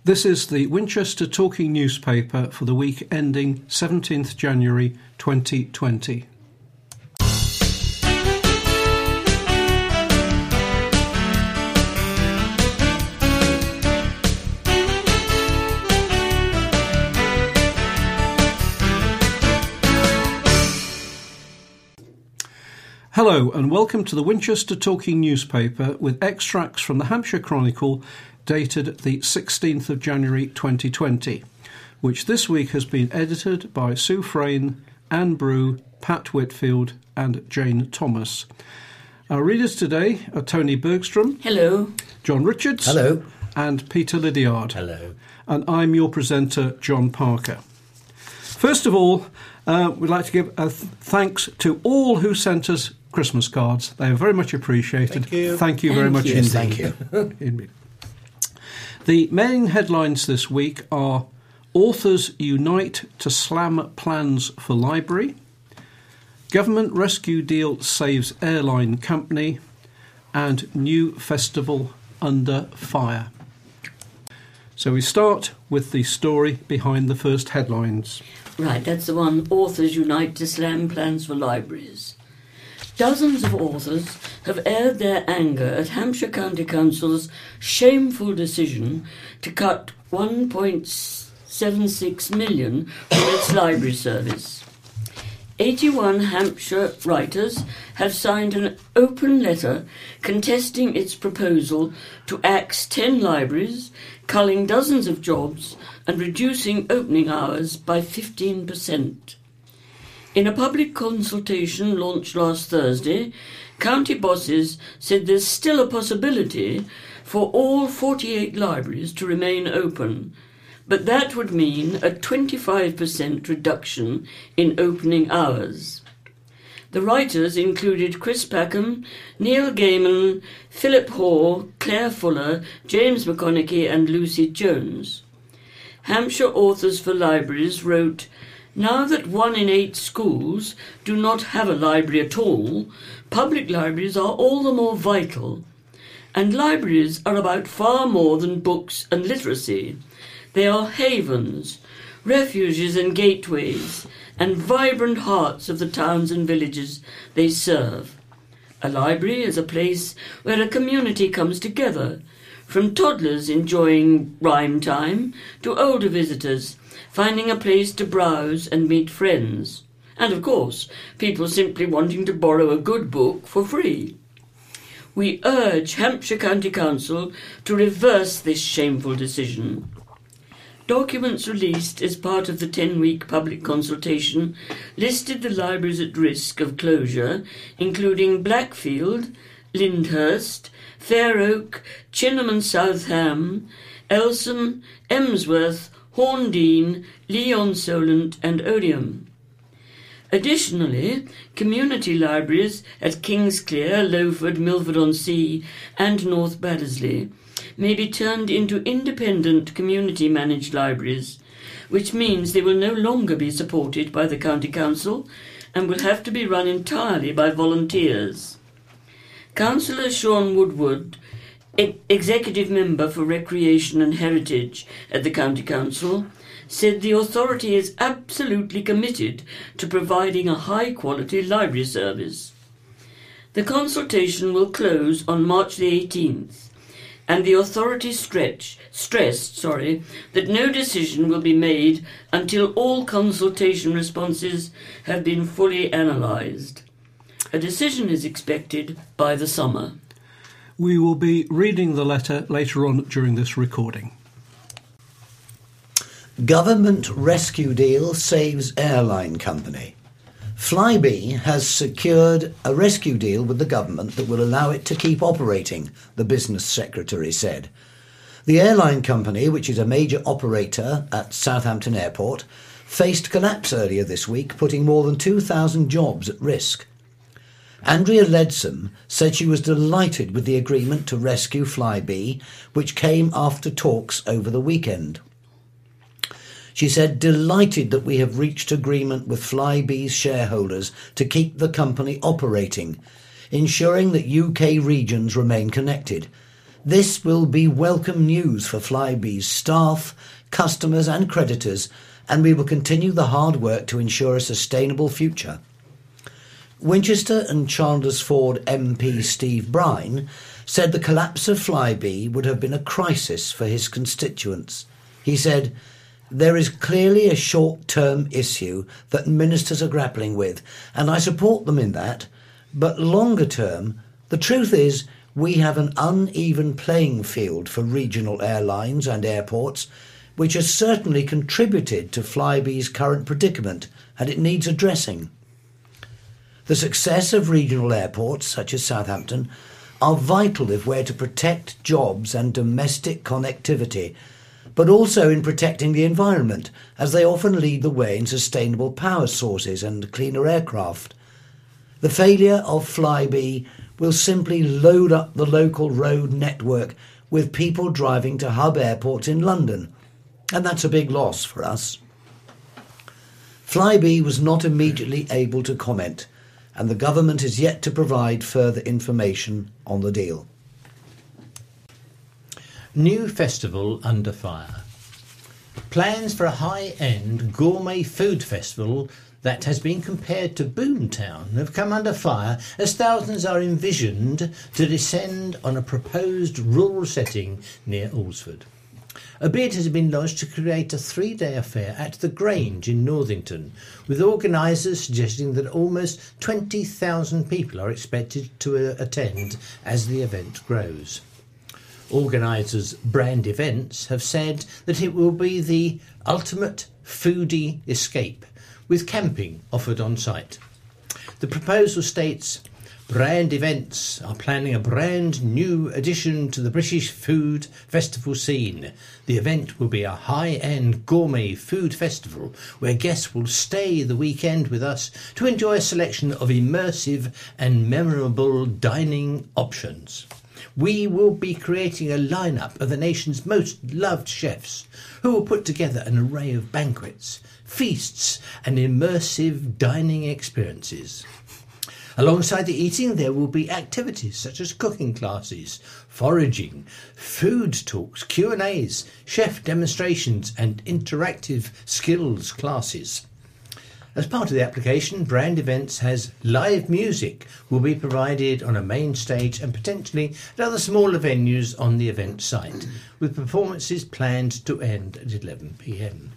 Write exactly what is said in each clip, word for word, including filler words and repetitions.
This is the Winchester Talking Newspaper for the week ending seventeenth January twenty twenty. Hello and welcome to the Winchester Talking Newspaper with extracts from the Hampshire Chronicle dated the sixteenth of January twenty twenty, which this week has been edited by Sue Frayne, Anne Brew, Pat Whitfield and Jane Thomas. Our readers today are Tony Bergstrom. Hello. John Richards. Hello. And Peter Lydiard. Hello. And I'm your presenter, John Parker. First of all, uh, we'd like to give a th- thanks to all who sent us Christmas cards. They are very much appreciated. Thank you. Thank you Thank very much you. indeed. Thank you. Indeed. The main headlines this week are Authors Unite to Slam Plans for Library, Government Rescue Deal Saves Airline Company, and New Festival Under Fire. So we start with the story behind the first headlines. Right, that's the one, Authors Unite to Slam Plans for Libraries. Dozens of authors have aired their anger at Hampshire County Council's shameful decision to cut one point seven six million from its library service. eighty-one Hampshire writers have signed an open letter contesting its proposal to axe ten libraries, culling dozens of jobs and reducing opening hours by fifteen percent. In a public consultation launched last Thursday, county bosses said there's still a possibility for all forty-eight libraries to remain open, but that would mean a twenty-five percent reduction in opening hours. The writers included Chris Packham, Neil Gaiman, Philip Hoare, Claire Fuller, James McConaughey and Lucy Jones. Hampshire Authors for Libraries wrote, "Now that one in eight schools do not have a library at all, public libraries are all the more vital. And libraries are about far more than books and literacy. They are havens, refuges and gateways, and vibrant hearts of the towns and villages they serve. A library is a place where a community comes together, from toddlers enjoying rhyme time to older visitors finding a place to browse and meet friends, and of course people simply wanting to borrow a good book for free. We urge Hampshire County Council to reverse this shameful decision." Documents released as part of the ten-week public consultation listed the libraries at risk of closure, including Blackfield, Lyndhurst, Fair Oak, Chinham and South Ham, Elsom, Emsworth, Horndean, Leon Solent and Odium. Additionally, community libraries at Kingsclear, Lowford, Milford-on-Sea and North Baddesley may be turned into independent community-managed libraries, which means they will no longer be supported by the County Council and will have to be run entirely by volunteers. Councillor Sean Woodward, Executive Member for Recreation and Heritage at the County Council, said the authority is absolutely committed to providing a high-quality library service. The consultation will close on March the eighteenth, and the authority stretch, stressed sorry, that no decision will be made until all consultation responses have been fully analysed. A decision is expected by the summer. We will be reading the letter later on during this recording. Government rescue deal saves airline company. Flybe has secured a rescue deal with the government that will allow it to keep operating, the business secretary said. The airline company, which is a major operator at Southampton Airport, faced collapse earlier this week, putting more than two thousand jobs at risk. Andrea Leadsom said she was delighted with the agreement to rescue Flybe, which came after talks over the weekend. She said, "Delighted that we have reached agreement with Flybe's shareholders to keep the company operating, ensuring that U K regions remain connected. This will be welcome news for Flybe's staff, customers and creditors, and we will continue the hard work to ensure a sustainable future. Winchester and Chandlersford M P Steve Brine said the collapse of Flybe would have been a crisis for his constituents. He said, "There is clearly a short-term issue that ministers are grappling with, and I support them in that, but longer term, the truth is we have an uneven playing field for regional airlines and airports, which has certainly contributed to Flybe's current predicament, and it needs addressing. The success of regional airports, such as Southampton, are vital if we're to protect jobs and domestic connectivity, but also in protecting the environment, as they often lead the way in sustainable power sources and cleaner aircraft. The failure of Flybe will simply load up the local road network with people driving to hub airports in London, and that's a big loss for us." Flybe was not immediately able to comment, and the government is yet to provide further information on the deal. New festival under fire. Plans for a high-end gourmet food festival that has been compared to Boomtown have come under fire as thousands are envisioned to descend on a proposed rural setting near Alresford. A bid has been lodged to create a three-day affair at the Grange in Northington, with organisers suggesting that almost twenty thousand people are expected to uh, attend as the event grows. Organisers Brand Events have said that it will be the ultimate foodie escape, with camping offered on site. The proposal states, Brand Events are planning a brand new addition to the British food festival scene. The event will be a high-end gourmet food festival where guests will stay the weekend with us to enjoy a selection of immersive and memorable dining options. We will be creating a lineup of the nation's most loved chefs who will put together an array of banquets, feasts and immersive dining experiences. Alongside the eating, there will be activities such as cooking classes, foraging, food talks, Q and A's, chef demonstrations and interactive skills classes. As part of the application, Brand Events has live music will be provided on a main stage and potentially at other smaller venues on the event site, with performances planned to end at eleven p m.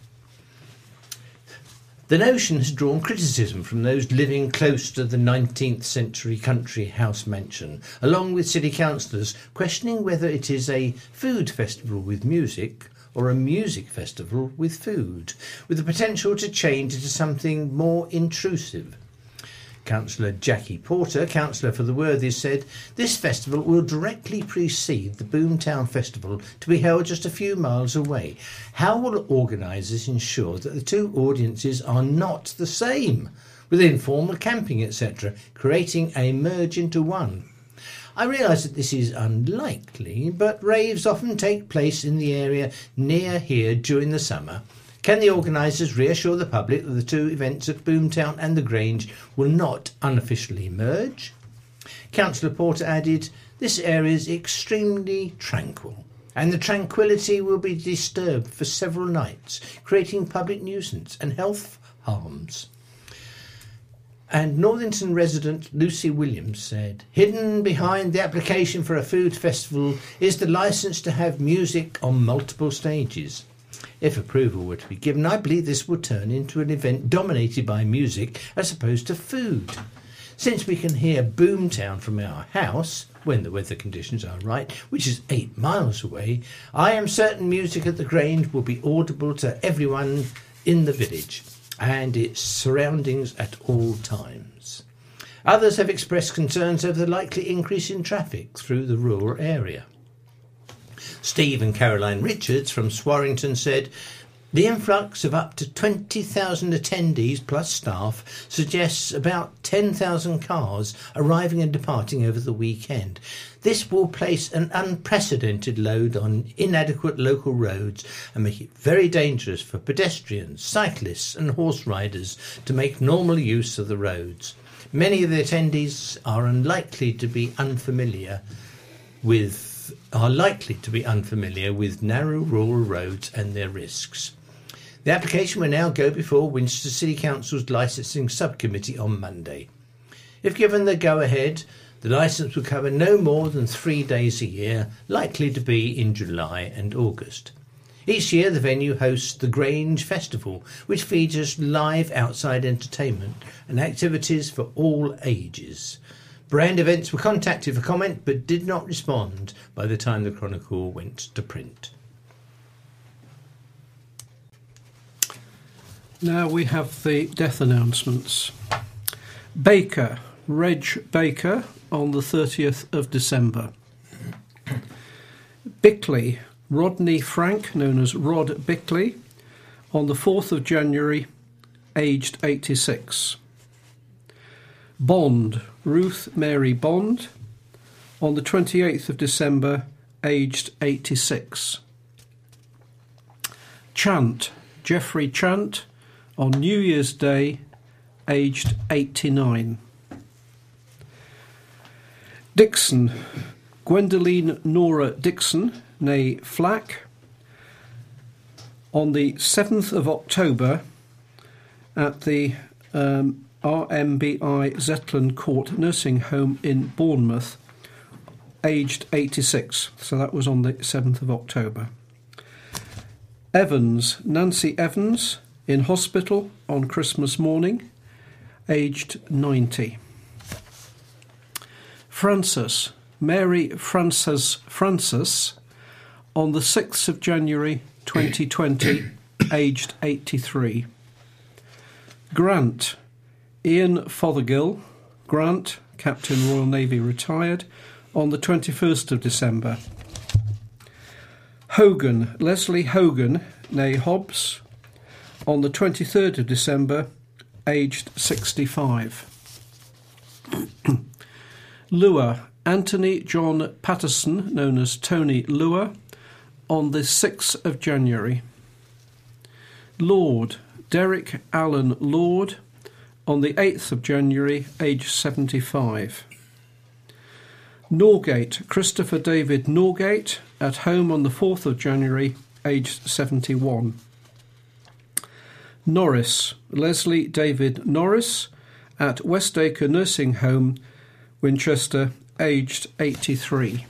The notion has drawn criticism from those living close to the nineteenth century country house mansion, along with city councillors questioning whether it is a food festival with music or a music festival with food, with the potential to change into something more intrusive. Councillor Jackie Porter, councillor for the Worthies, said this festival will directly precede the Boomtown Festival to be held just a few miles away. How will organisers ensure that the two audiences are not the same, with informal camping, et cetera, creating a merge into one? I realise that this is unlikely, but raves often take place in the area near here during the summer. Can the organisers reassure the public that the two events at Boomtown and the Grange will not unofficially merge? Councillor Porter added, this area is extremely tranquil, and the tranquillity will be disturbed for several nights, creating public nuisance and health harms. And Northington resident Lucy Williams said, hidden behind the application for a food festival is the licence to have music on multiple stages. If approval were to be given, I believe this would turn into an event dominated by music as opposed to food. Since we can hear Boomtown from our house, when the weather conditions are right, which is eight miles away, I am certain music at the Grange will be audible to everyone in the village and its surroundings at all times. Others have expressed concerns over the likely increase in traffic through the rural area. Steve and Caroline Richards from Swarrington said, the influx of up to twenty thousand attendees plus staff suggests about ten thousand cars arriving and departing over the weekend. This will place an unprecedented load on inadequate local roads and make it very dangerous for pedestrians, cyclists and horse riders to make normal use of the roads. Many of the attendees are unlikely to be unfamiliar with are likely to be unfamiliar with narrow rural roads and their risks. The application will now go before Winchester City Council's licensing subcommittee on Monday. If given the go-ahead, the licence will cover no more than three days a year, likely to be in July and August. Each year the venue hosts the Grange Festival, which features live outside entertainment and activities for all ages. Brand Events were contacted for comment but did not respond by the time the Chronicle went to print. Now we have the death announcements. Baker, Reg Baker, on the thirtieth of December. Bickley, Rodney Frank, known as Rod Bickley, on the fourth of January, aged eighty-six. Bond, Ruth Mary Bond, on the twenty-eighth of December, aged eighty-six. Chant, Geoffrey Chant, on New Year's Day, aged eighty-nine. Dixon, Gwendoline Nora Dixon, née Flack, on the seventh of October at the um, R M B I Zetland Court Nursing Home in Bournemouth, aged eighty-six. So that was on the seventh of October. Evans, Nancy Evans, in hospital on Christmas morning, aged ninety. Frances, Mary Frances Francis, on the sixth of January twenty twenty, aged eighty-three. Grant, Ian Fothergill, Grant, Captain Royal Navy, retired, on the twenty-first of December. Hogan, Leslie Hogan, née Hobbs, on the twenty-third of December, aged sixty-five. Lure, Anthony John Patterson, known as Tony Lure, on the sixth of January. Lord, Derek Allen Lord, on the eighth of January, aged seventy-five. Norgate, Christopher David Norgate, at home on the fourth of January, aged seventy-one. Norris, Leslie David Norris, at Westacre Nursing Home, Winchester, aged eighty-three.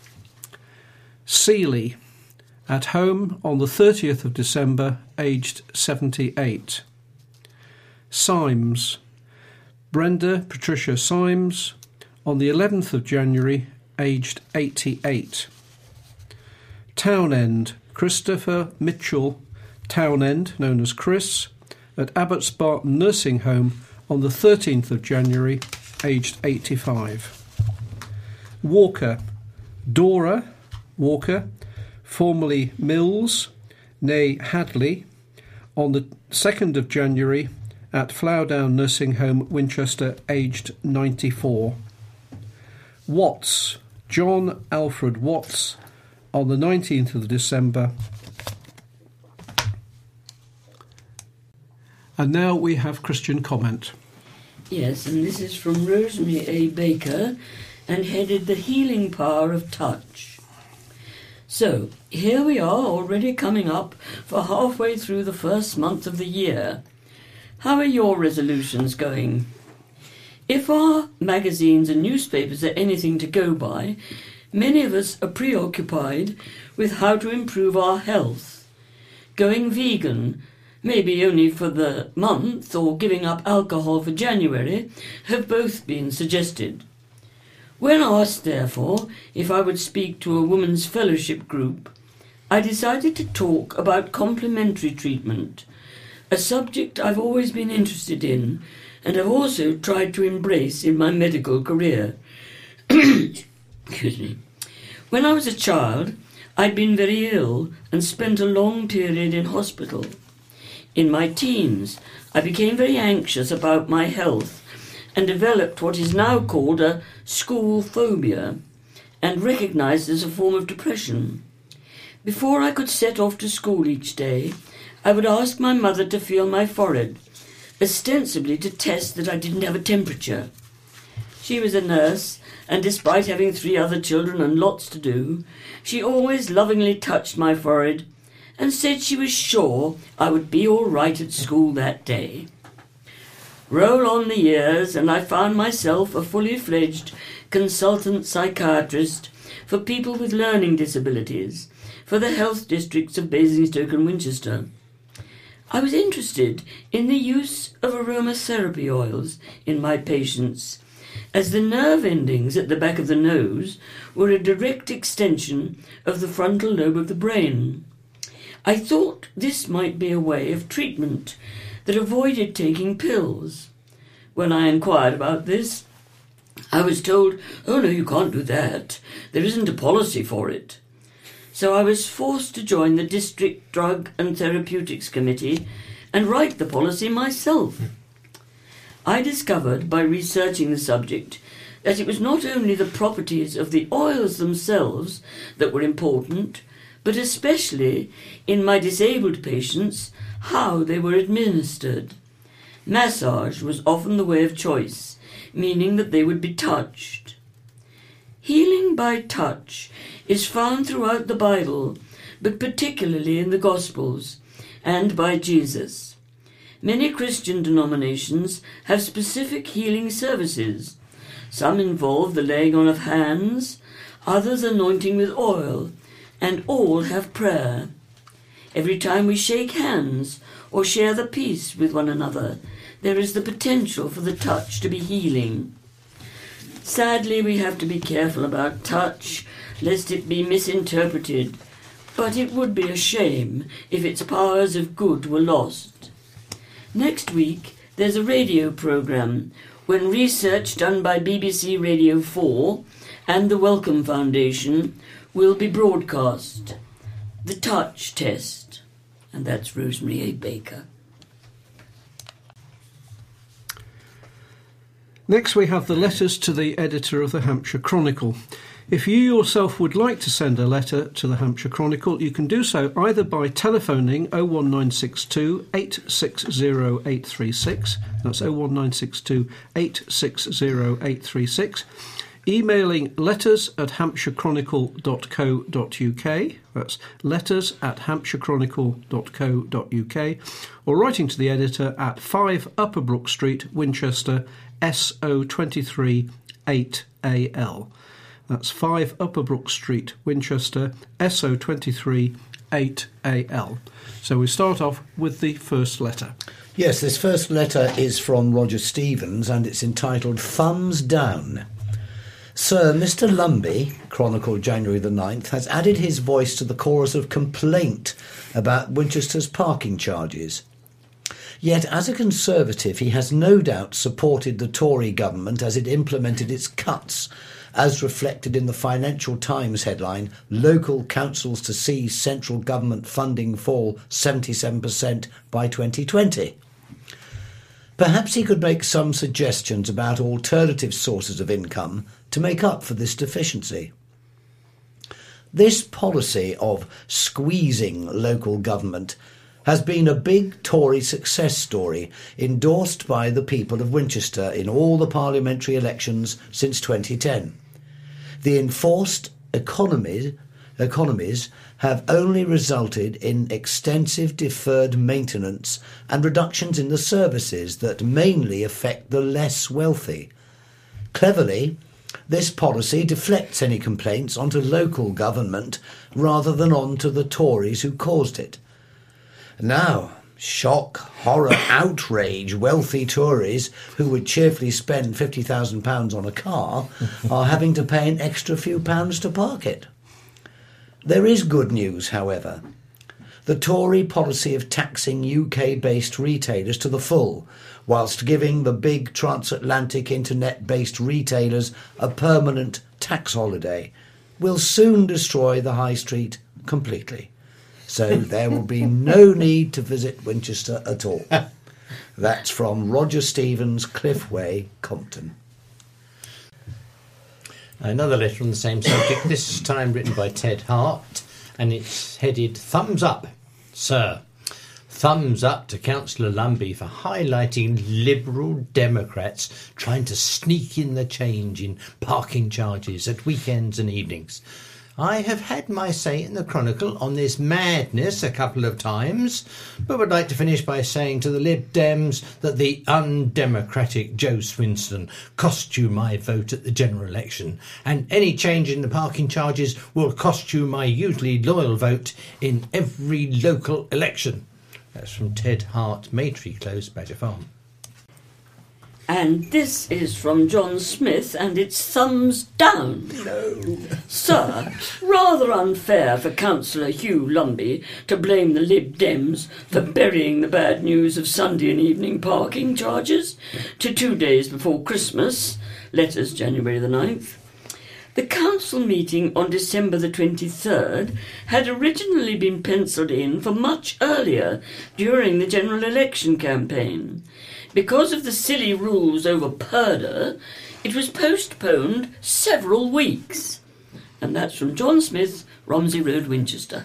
Seeley, at home on the thirtieth of December, aged seventy-eight. Symes, Brenda Patricia Symes, on the eleventh of January, aged eighty-eight. Townend, Christopher Mitchell Townend, known as Chris, at Abbots Barton Nursing Home on the thirteenth of January, aged eighty-five. Walker, Dora Walker, formerly Mills, née Hadley, on the second of January at Flowerdown Nursing Home, Winchester, aged ninety-four. Watts, John Alfred Watts, on the nineteenth of December. And now we have Christian comment. Yes, and this is from Rosemary A. Baker, and headed The Healing Power of Touch. So, here we are, already coming up for halfway through the first month of the year. How are your resolutions going? If our magazines and newspapers are anything to go by, many of us are preoccupied with how to improve our health. Going vegan, maybe only for the month, or giving up alcohol for January, have both been suggested. When asked, therefore, if I would speak to a women's fellowship group, I decided to talk about complementary treatment, a subject I've always been interested in and have also tried to embrace in my medical career. Excuse me. When I was a child, I'd been very ill and spent a long period in hospital. In my teens, I became very anxious about my health and developed what is now called a school phobia and recognised as a form of depression. Before I could set off to school each day, I would ask my mother to feel my forehead, ostensibly to test that I didn't have a temperature. She was a nurse, and despite having three other children and lots to do, she always lovingly touched my forehead and said she was sure I would be all right at school that day. Roll on the years, and I found myself a fully fledged consultant psychiatrist for people with learning disabilities for the health districts of Basingstoke and Winchester. I was interested in the use of aromatherapy oils in my patients, as the nerve endings at the back of the nose were a direct extension of the frontal lobe of the brain. I thought this might be a way of treatment that avoided taking pills. When I inquired about this, I was told, "Oh no, you can't do that. There isn't a policy for it." So I was forced to join the District Drug and Therapeutics Committee and write the policy myself. I discovered by researching the subject that it was not only the properties of the oils themselves that were important, but especially, in my disabled patients, how they were administered. Massage was often the way of choice, meaning that they would be touched. Healing by touch is found throughout the Bible, but particularly in the Gospels, and by Jesus. Many Christian denominations have specific healing services. Some involve the laying on of hands, others anointing with oil, and all have prayer. Every time we shake hands or share the peace with one another, there is the potential for the touch to be healing. Sadly, we have to be careful about touch, lest it be misinterpreted, but it would be a shame if its powers of good were lost. Next week, there's a radio programme when research done by B B C Radio four and the Wellcome Foundation will be broadcast. The Touch Test. And that's Rosemary A. Baker. Next we have the letters to the editor of the Hampshire Chronicle. If you yourself would like to send a letter to the Hampshire Chronicle, you can do so either by telephoning oh one nine six two, eight six oh, eight three six, that's oh one nine six two, eight six oh, eight three six, emailing letters at hampshire chronicle dot co dot uk, that's letters at hampshire chronicle dot co dot uk, or writing to the editor at five Upper Brook Street, Winchester, S O twenty-three eight A L. That's five Upper Brook Street, Winchester, S O twenty-three eight A L. So we start off with the first letter. Yes, this first letter is from Roger Stevens and it's entitled Thumbs Down. Sir, Mister Lumby, Chronicle January the ninth, has added his voice to the chorus of complaint about Winchester's parking charges. Yet, as a Conservative, he has no doubt supported the Tory government as it implemented its cuts, as reflected in the Financial Times headline, Local Councils to See Central Government Funding Fall seventy-seven percent by twenty twenty. Perhaps he could make some suggestions about alternative sources of income to make up for this deficiency. This policy of squeezing local government has been a big Tory success story endorsed by the people of Winchester in all the parliamentary elections since twenty ten. The enforced economies, economies have only resulted in extensive deferred maintenance and reductions in the services that mainly affect the less wealthy. Cleverly, this policy deflects any complaints onto local government rather than onto the Tories who caused it. Now, shock, horror, outrage, wealthy Tories who would cheerfully spend fifty thousand pounds on a car are having to pay an extra few pounds to park it. There is good news, however. The Tory policy of taxing U K-based retailers to the full, whilst giving the big transatlantic internet-based retailers a permanent tax holiday, will soon destroy the high street completely. So there will be no need to visit Winchester at all. That's from Roger Stevens, Cliff Way, Compton. Another letter on the same subject, this time written by Ted Hart, and it's headed Thumbs Up, Sir. Thumbs up to Councillor Lumby for highlighting Liberal Democrats trying to sneak in the change in parking charges at weekends and evenings. I have had my say in the Chronicle on this madness a couple of times, but would like to finish by saying to the Lib Dems that the undemocratic Joe Swinston cost you my vote at the general election, and any change in the parking charges will cost you my usually loyal vote in every local election. That's from Ted Hart, Maytree Close, Badger Farm. And this is from John Smith, and it's thumbs down. No. Sir, rather unfair for Councillor Hugh Lumby to blame the Lib Dems for burying the bad news of Sunday and evening parking charges to two days before Christmas, letters January the ninth. The council meeting on December the twenty-third had originally been pencilled in for much earlier during the general election campaign. Because of the silly rules over purdah, it was postponed several weeks. And that's from John Smith, Romsey Road, Winchester.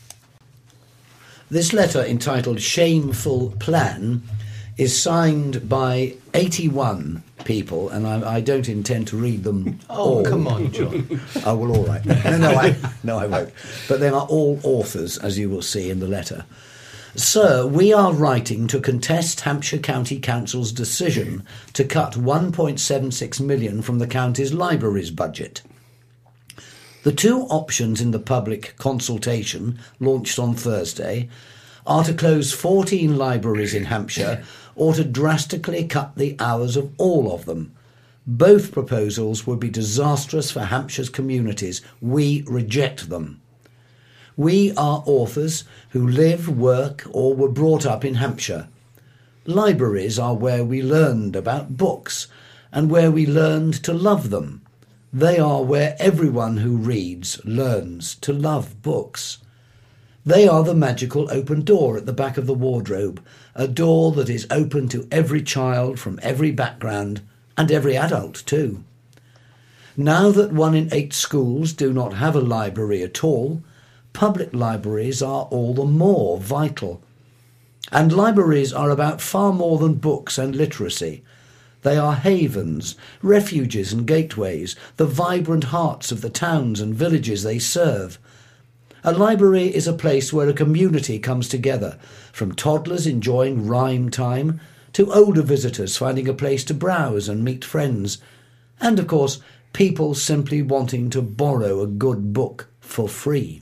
This letter, entitled Shameful Plan, is signed by eighty-one people, and I, I don't intend to read them Oh, all. come on, John. Oh, well, all right. No, no, I, no, I won't. But they are all authors, as you will see in the letter. Sir, we are writing to contest Hampshire County Council's decision to cut one point seven six million pounds from the county's libraries budget. The two options in the public consultation, launched on Thursday, are to close fourteen libraries in Hampshire or to drastically cut the hours of all of them. Both proposals would be disastrous for Hampshire's communities. We reject them. We are authors who live, work, or were brought up in Hampshire. Libraries are where we learned about books and where we learned to love them. They are where everyone who reads learns to love books. They are the magical open door at the back of the wardrobe, a door that is open to every child from every background, and every adult too. Now that one in eight schools do not have a library at all, public libraries are all the more vital. And libraries are about far more than books and literacy. They are havens, refuges and gateways, the vibrant hearts of the towns and villages they serve. A library is a place where a community comes together, from toddlers enjoying rhyme time to older visitors finding a place to browse and meet friends, and of course people simply wanting to borrow a good book for free.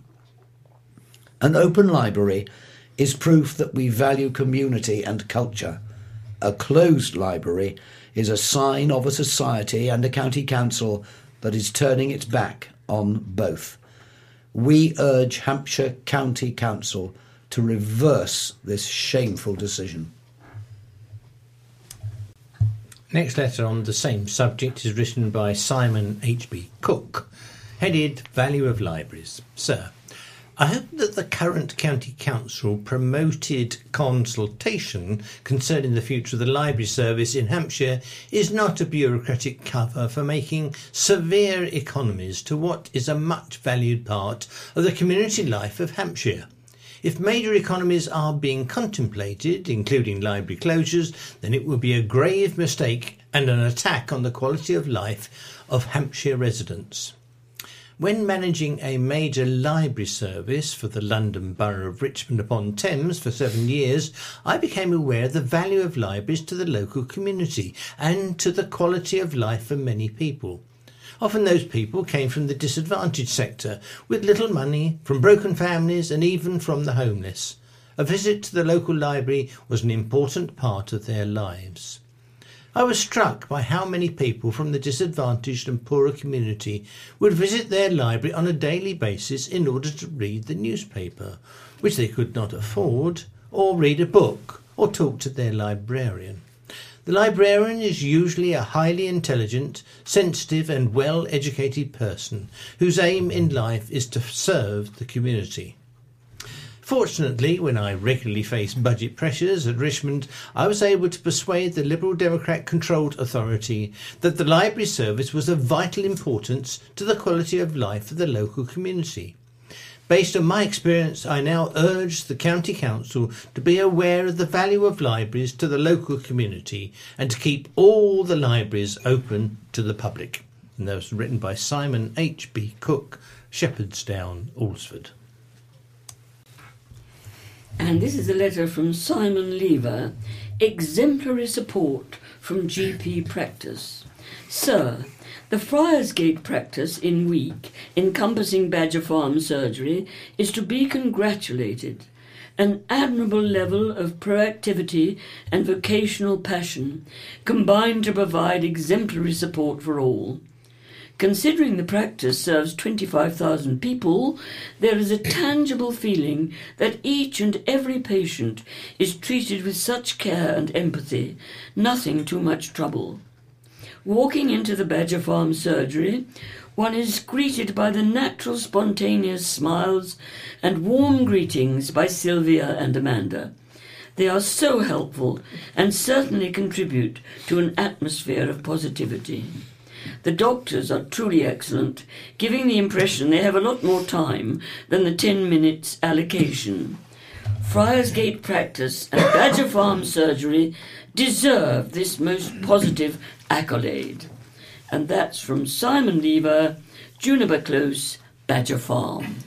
An open library is proof that we value community and culture. A closed library is a sign of a society and a county council that is turning its back on both. We urge Hampshire County Council to reverse this shameful decision. Next letter on the same subject is written by Simon H B Cook, headed Value of Libraries. Sir, I hope that the current County Council promoted consultation concerning the future of the library service in Hampshire is not a bureaucratic cover for making severe economies to what is a much valued part of the community life of Hampshire. If major economies are being contemplated, including library closures, then it would be a grave mistake and an attack on the quality of life of Hampshire residents. When managing a major library service for the London Borough of Richmond upon Thames for seven years, I became aware of the value of libraries to the local community and to the quality of life for many people. Often those people came from the disadvantaged sector, with little money, from broken families and even from the homeless. A visit to the local library was an important part of their lives. I was struck by how many people from the disadvantaged and poorer community would visit their library on a daily basis in order to read the newspaper, which they could not afford, or read a book, or talk to their librarian. The librarian is usually a highly intelligent, sensitive and well-educated person whose aim in life is to serve the community. Fortunately, when I regularly faced budget pressures at Richmond, I was able to persuade the Liberal Democrat-controlled authority that the library service was of vital importance to the quality of life of the local community. Based on my experience, I now urge the County Council to be aware of the value of libraries to the local community and to keep all the libraries open to the public. And that was written by Simon H B Cook, Shepherdsdown, Alresford. And this is a letter from Simon Lever, exemplary support from G P practice. Sir, the Friarsgate practice in week, encompassing Badger Farm surgery, is to be congratulated. An admirable level of proactivity and vocational passion combine to provide exemplary support for all. Considering the practice serves twenty-five thousand people, there is a tangible feeling that each and every patient is treated with such care and empathy, nothing too much trouble. Walking into the Badger Farm surgery, one is greeted by the natural spontaneous smiles and warm greetings by Sylvia and Amanda. They are so helpful and certainly contribute to an atmosphere of positivity. The doctors are truly excellent, giving the impression they have a lot more time than the ten minutes allocation. Friarsgate practice and Badger Farm surgery deserve this most positive accolade. And that's from Simon Lever, Juniper Close, Badger Farm.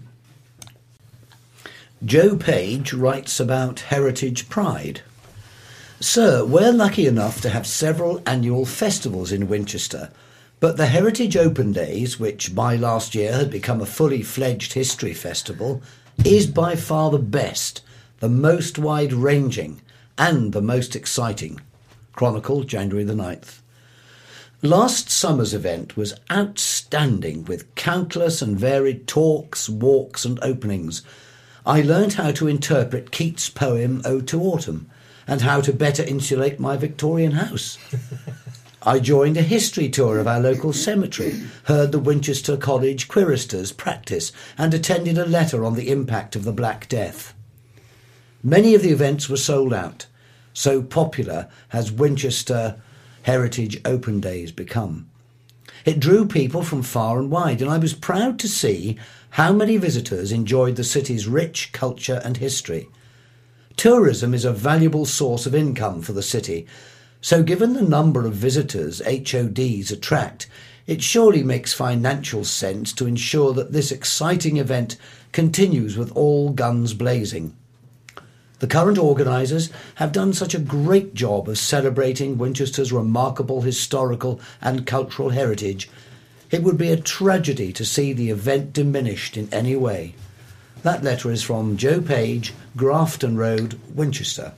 Joe Page writes about heritage pride. Sir, we're lucky enough to have several annual festivals in Winchester, but the Heritage Open Days, which by last year had become a fully fledged history festival, is by far the best, the most wide-ranging, and the most exciting. Chronicle, January the ninth. Last summer's event was outstanding, with countless and varied talks, walks and openings. I learnt how to interpret Keats' poem Ode to Autumn, and how to better insulate my Victorian house. I joined a history tour of our local cemetery, heard the Winchester College choristers practice, and attended a lecture on the impact of the Black Death. Many of the events were sold out, so popular has Winchester Heritage Open Days become. It drew people from far and wide, and I was proud to see how many visitors enjoyed the city's rich culture and history. Tourism is a valuable source of income for the city, so given the number of visitors H O Ds attract, it surely makes financial sense to ensure that this exciting event continues with all guns blazing. The current organisers have done such a great job of celebrating Winchester's remarkable historical and cultural heritage. It would be a tragedy to see the event diminished in any way. That letter is from Joe Page, Grafton Road, Winchester.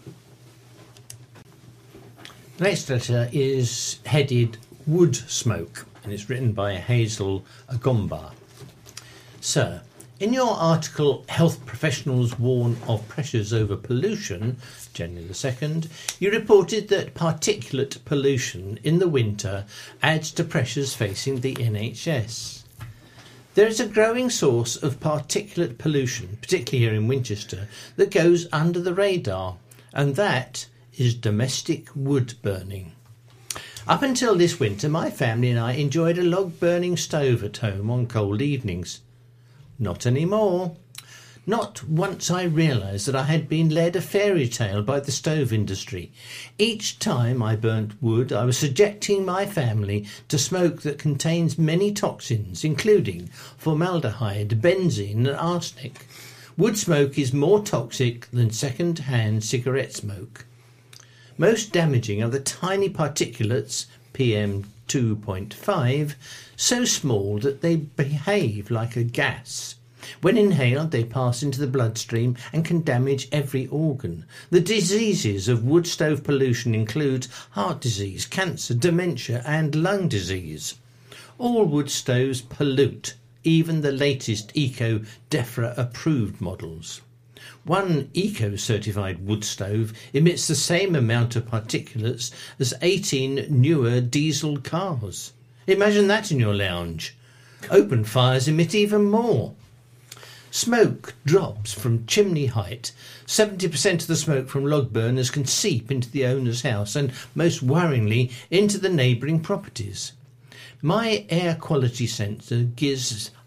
The next letter is headed Wood Smoke, and it's written by Hazel Agomba. Sir, in your article, Health Professionals Warn of Pressures Over Pollution, January the second, you reported that particulate pollution in the winter adds to pressures facing the N H S. There is a growing source of particulate pollution, particularly here in Winchester, that goes under the radar, and that is domestic wood burning. Up until this winter, my family and I enjoyed a log-burning stove at home on cold evenings. Not anymore. Not once I realised that I had been led a fairy tale by the stove industry. Each time I burnt wood, I was subjecting my family to smoke that contains many toxins, including formaldehyde, benzene and arsenic. Wood smoke is more toxic than second-hand cigarette smoke. Most damaging are the tiny particulates, P M two point five, so small that they behave like a gas. When inhaled, they pass into the bloodstream and can damage every organ. The diseases of wood stove pollution include heart disease, cancer, dementia and lung disease. All wood stoves pollute, even the latest Eco-DEFRA approved models. One eco-certified wood stove emits the same amount of particulates as eighteen newer diesel cars. Imagine that in your lounge. Open fires emit even more. Smoke drops from chimney height. seventy percent of the smoke from log burners can seep into the owner's house and, most worryingly, into the neighbouring properties. My air quality sensor gives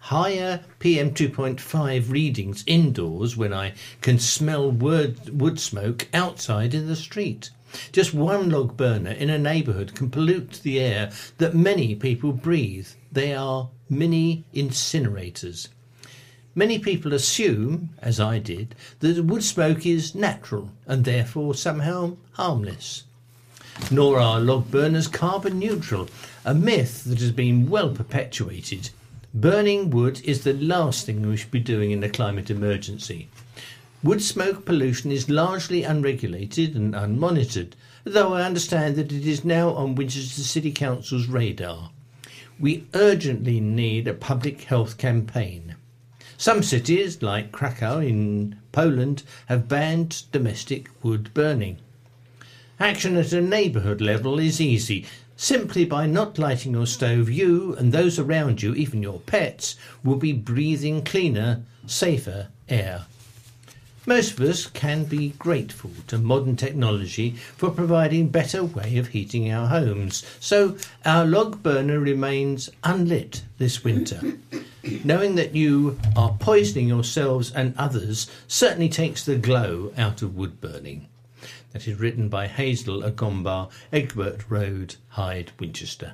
higher P M two point five readings indoors when I can smell wood, wood smoke outside in the street. Just one log burner in a neighbourhood can pollute the air that many people breathe. They are mini incinerators. Many people assume, as I did, that wood smoke is natural and therefore somehow harmless. Nor are log burners carbon neutral, a myth that has been well perpetuated. Burning wood is the last thing we should be doing in a climate emergency. Wood smoke pollution is largely unregulated and unmonitored, though I understand that it is now on Winchester City Council's radar. We urgently need a public health campaign. Some cities, like Krakow in Poland, have banned domestic wood burning. Action at a neighbourhood level is easy. Simply by not lighting your stove, you and those around you, even your pets, will be breathing cleaner, safer air. Most of us can be grateful to modern technology for providing better way of heating our homes, so our log burner remains unlit this winter. Knowing that you are poisoning yourselves and others certainly takes the glow out of wood burning. That is written by Hazel Agomba, Egbert Road, Hyde, Winchester.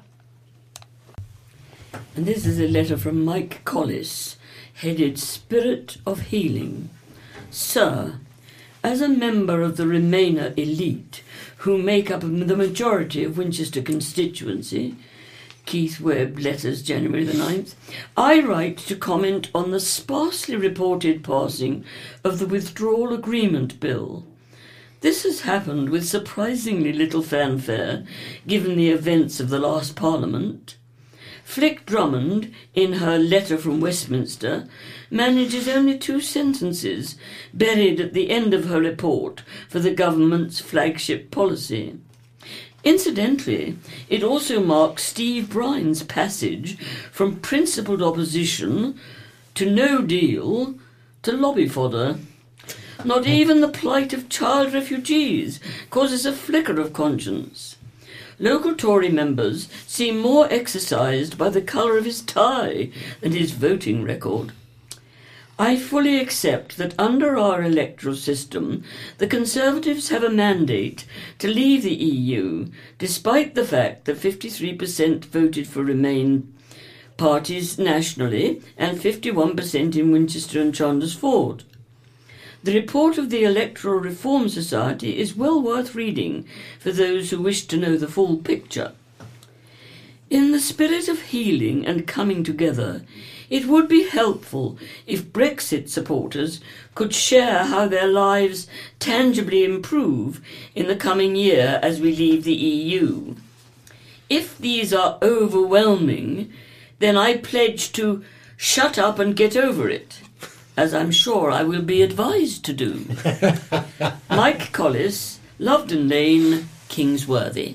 And this is a letter from Mike Collis, headed Spirit of Healing. Sir, as a member of the Remainer elite, who make up the majority of Winchester constituency, Keith Webb, letters January the ninth, I write to comment on the sparsely reported passing of the Withdrawal Agreement Bill. This has happened with surprisingly little fanfare, given the events of the last Parliament. Flick Drummond, in her letter from Westminster, manages only two sentences buried at the end of her report for the government's flagship policy. Incidentally, it also marks Steve Brine's passage from principled opposition to no deal to lobby fodder. Not even the plight of child refugees causes a flicker of conscience. Local Tory members seem more exercised by the colour of his tie than his voting record. I fully accept that under our electoral system, the Conservatives have a mandate to leave the E U, despite the fact that fifty-three percent voted for Remain parties nationally and fifty-one percent in Winchester and Chandos-Ford. The report of the Electoral Reform Society is well worth reading for those who wish to know the full picture. In the spirit of healing and coming together, it would be helpful if Brexit supporters could share how their lives tangibly improve in the coming year as we leave the E U. If these are overwhelming, then I pledge to shut up and get over it, as I'm sure I will be advised to do. Mike Collis, Lovedon Lane, Kingsworthy.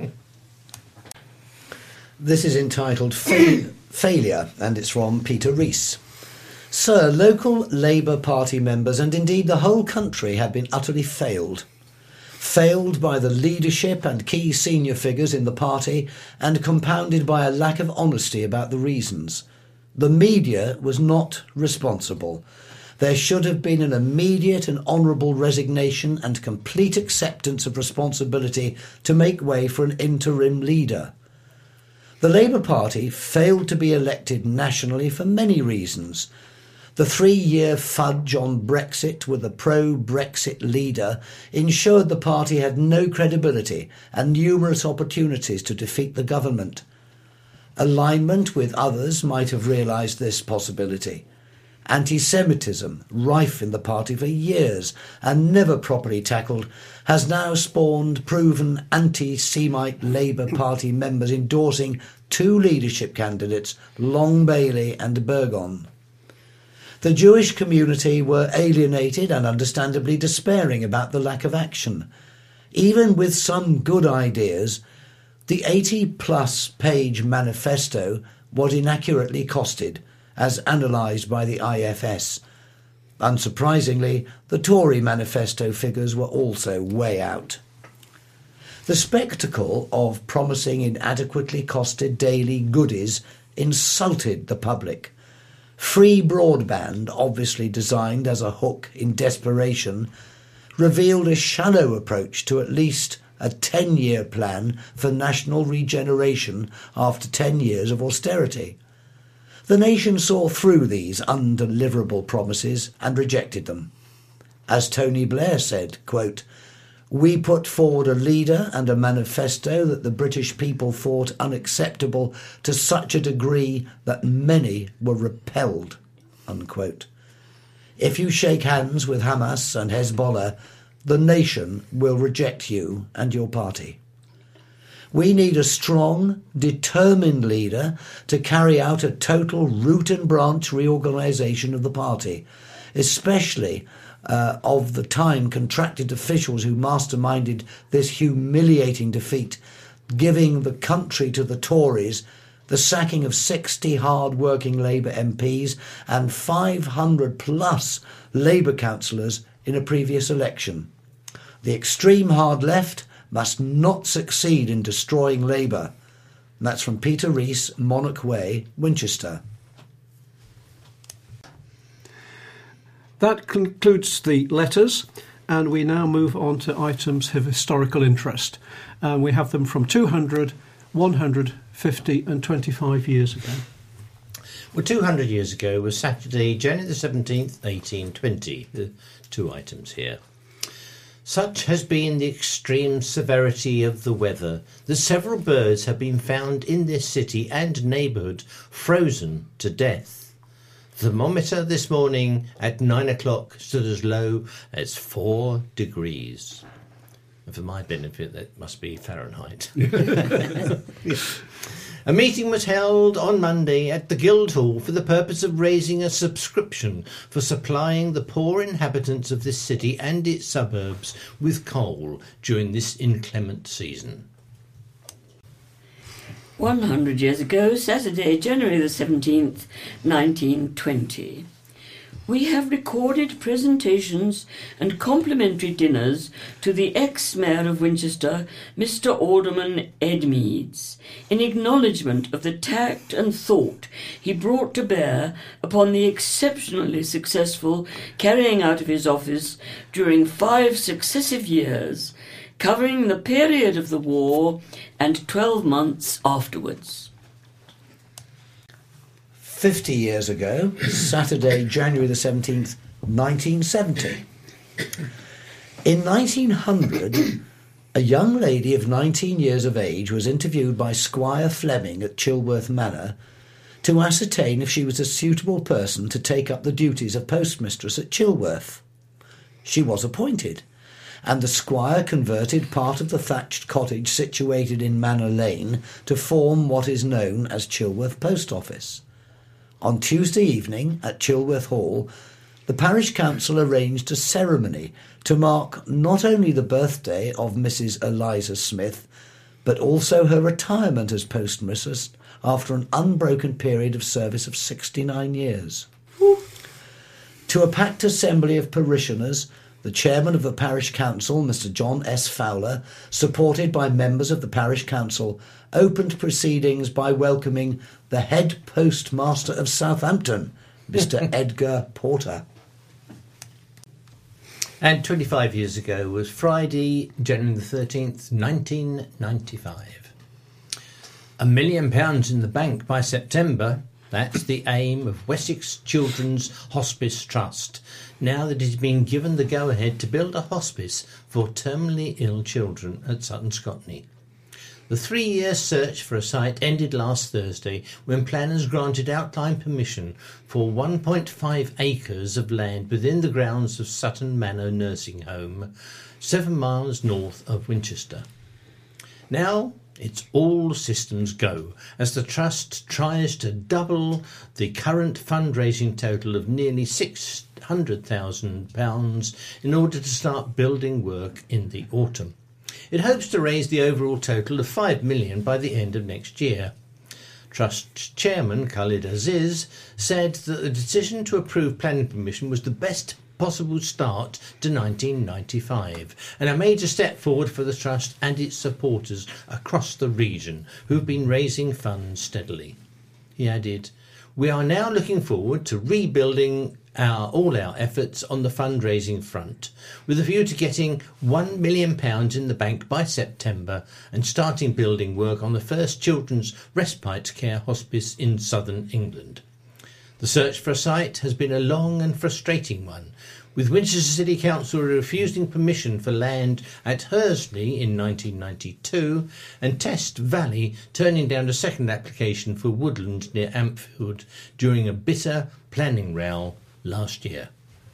This is entitled Fail- Failure, and it's from Peter Rees. Sir, local Labour Party members and indeed the whole country have been utterly failed. Failed by the leadership and key senior figures in the party and compounded by a lack of honesty about the reasons. The media was not responsible. There should have been an immediate and honourable resignation and complete acceptance of responsibility to make way for an interim leader. The Labour Party failed to be elected nationally for many reasons. The three-year fudge on Brexit with a pro-Brexit leader ensured the party had no credibility and numerous opportunities to defeat the government. Alignment with others might have realised this possibility. Anti-Semitism, rife in the party for years and never properly tackled, has now spawned proven anti-Semite Labour Party members endorsing two leadership candidates, Long Bailey and Burgon. The Jewish community were alienated and understandably despairing about the lack of action. Even with some good ideas, the eighty-plus page manifesto was inaccurately costed, as analysed by the I F S. Unsurprisingly, the Tory manifesto figures were also way out. The spectacle of promising inadequately costed daily goodies insulted the public. Free broadband, obviously designed as a hook in desperation, revealed a shallow approach to at least a ten-year plan for national regeneration after ten years of austerity. The nation saw through these undeliverable promises and rejected them. As Tony Blair said, quote, "We put forward a leader and a manifesto that the British people thought unacceptable to such a degree that many were repelled," unquote. If you shake hands with Hamas and Hezbollah, the nation will reject you and your party. We need a strong, determined leader to carry out a total root and branch reorganisation of the party, especially Uh, of the time contracted officials who masterminded this humiliating defeat, giving the country to the Tories, the sacking of sixty hard-working Labour M Ps and five hundred plus Labour councillors in a previous election. The extreme hard left must not succeed in destroying Labour. And that's from Peter Rees, Monarch Way, Winchester. That concludes the letters, and we now move on to items of historical interest. Uh, we have them from two hundred, one hundred, fifty and twenty-five years ago. Well, two hundred years ago was Saturday, January the seventeenth, eighteen twenty. The two items here. Such has been the extreme severity of the weather that several birds have been found in this city and neighbourhood frozen to death. The thermometer this morning at nine o'clock stood as low as four degrees. And for my benefit, that must be Fahrenheit. A meeting was held on Monday at the Guildhall for the purpose of raising a subscription for supplying the poor inhabitants of this city and its suburbs with coal during this inclement season. One hundred years ago, Saturday, January the seventeenth, nineteen twenty. We have recorded presentations and complimentary dinners to the ex-mayor of Winchester, Mister Alderman Edmeads, in acknowledgement of the tact and thought he brought to bear upon the exceptionally successful carrying out of his office during five successive years, covering the period of the war and twelve months afterwards. Fifty years ago, Saturday, January the seventeenth, nineteen seventy. In nineteen hundred, a young lady of nineteen years of age was interviewed by Squire Fleming at Chilworth Manor to ascertain if she was a suitable person to take up the duties of postmistress at Chilworth. She was appointed, and the squire converted part of the thatched cottage situated in Manor Lane to form what is known as Chilworth Post Office. On Tuesday evening at Chilworth Hall, the parish council arranged a ceremony to mark not only the birthday of Missus Eliza Smith, but also her retirement as postmistress after an unbroken period of service of sixty-nine years. To a packed assembly of parishioners, the chairman of the parish council, Mister John S. Fowler, supported by members of the parish council, opened proceedings by welcoming the head postmaster of Southampton, Mister Edgar Porter. And twenty-five years ago was Friday, January the thirteenth, nineteen ninety-five. A million pounds in the bank by September. That's the aim of Wessex Children's Hospice Trust, now that it has been given the go-ahead to build a hospice for terminally ill children at Sutton Scotney. The three-year search for a site ended last Thursday when planners granted outline permission for one point five acres of land within the grounds of Sutton Manor Nursing Home, seven miles north of Winchester. Now it's all systems go as the Trust tries to double the current fundraising total of nearly six hundred thousand pounds in order to start building work in the autumn. It hopes to raise the overall total of five million pounds by the end of next year. Trust Chairman Khalid Aziz said that the decision to approve planning permission was the best possible start to nineteen ninety-five and a major step forward for the Trust and its supporters across the region who've been raising funds steadily. He added, We are now looking forward to rebuilding our, all our efforts on the fundraising front, with a view to getting one million pounds in the bank by September and starting building work on the first children's respite care hospice in southern England. The search for a site has been a long and frustrating one, with Winchester City Council refusing permission for land at Hursley in nineteen ninety-two and Test Valley turning down a second application for woodland near Ampfield during a bitter planning row last year.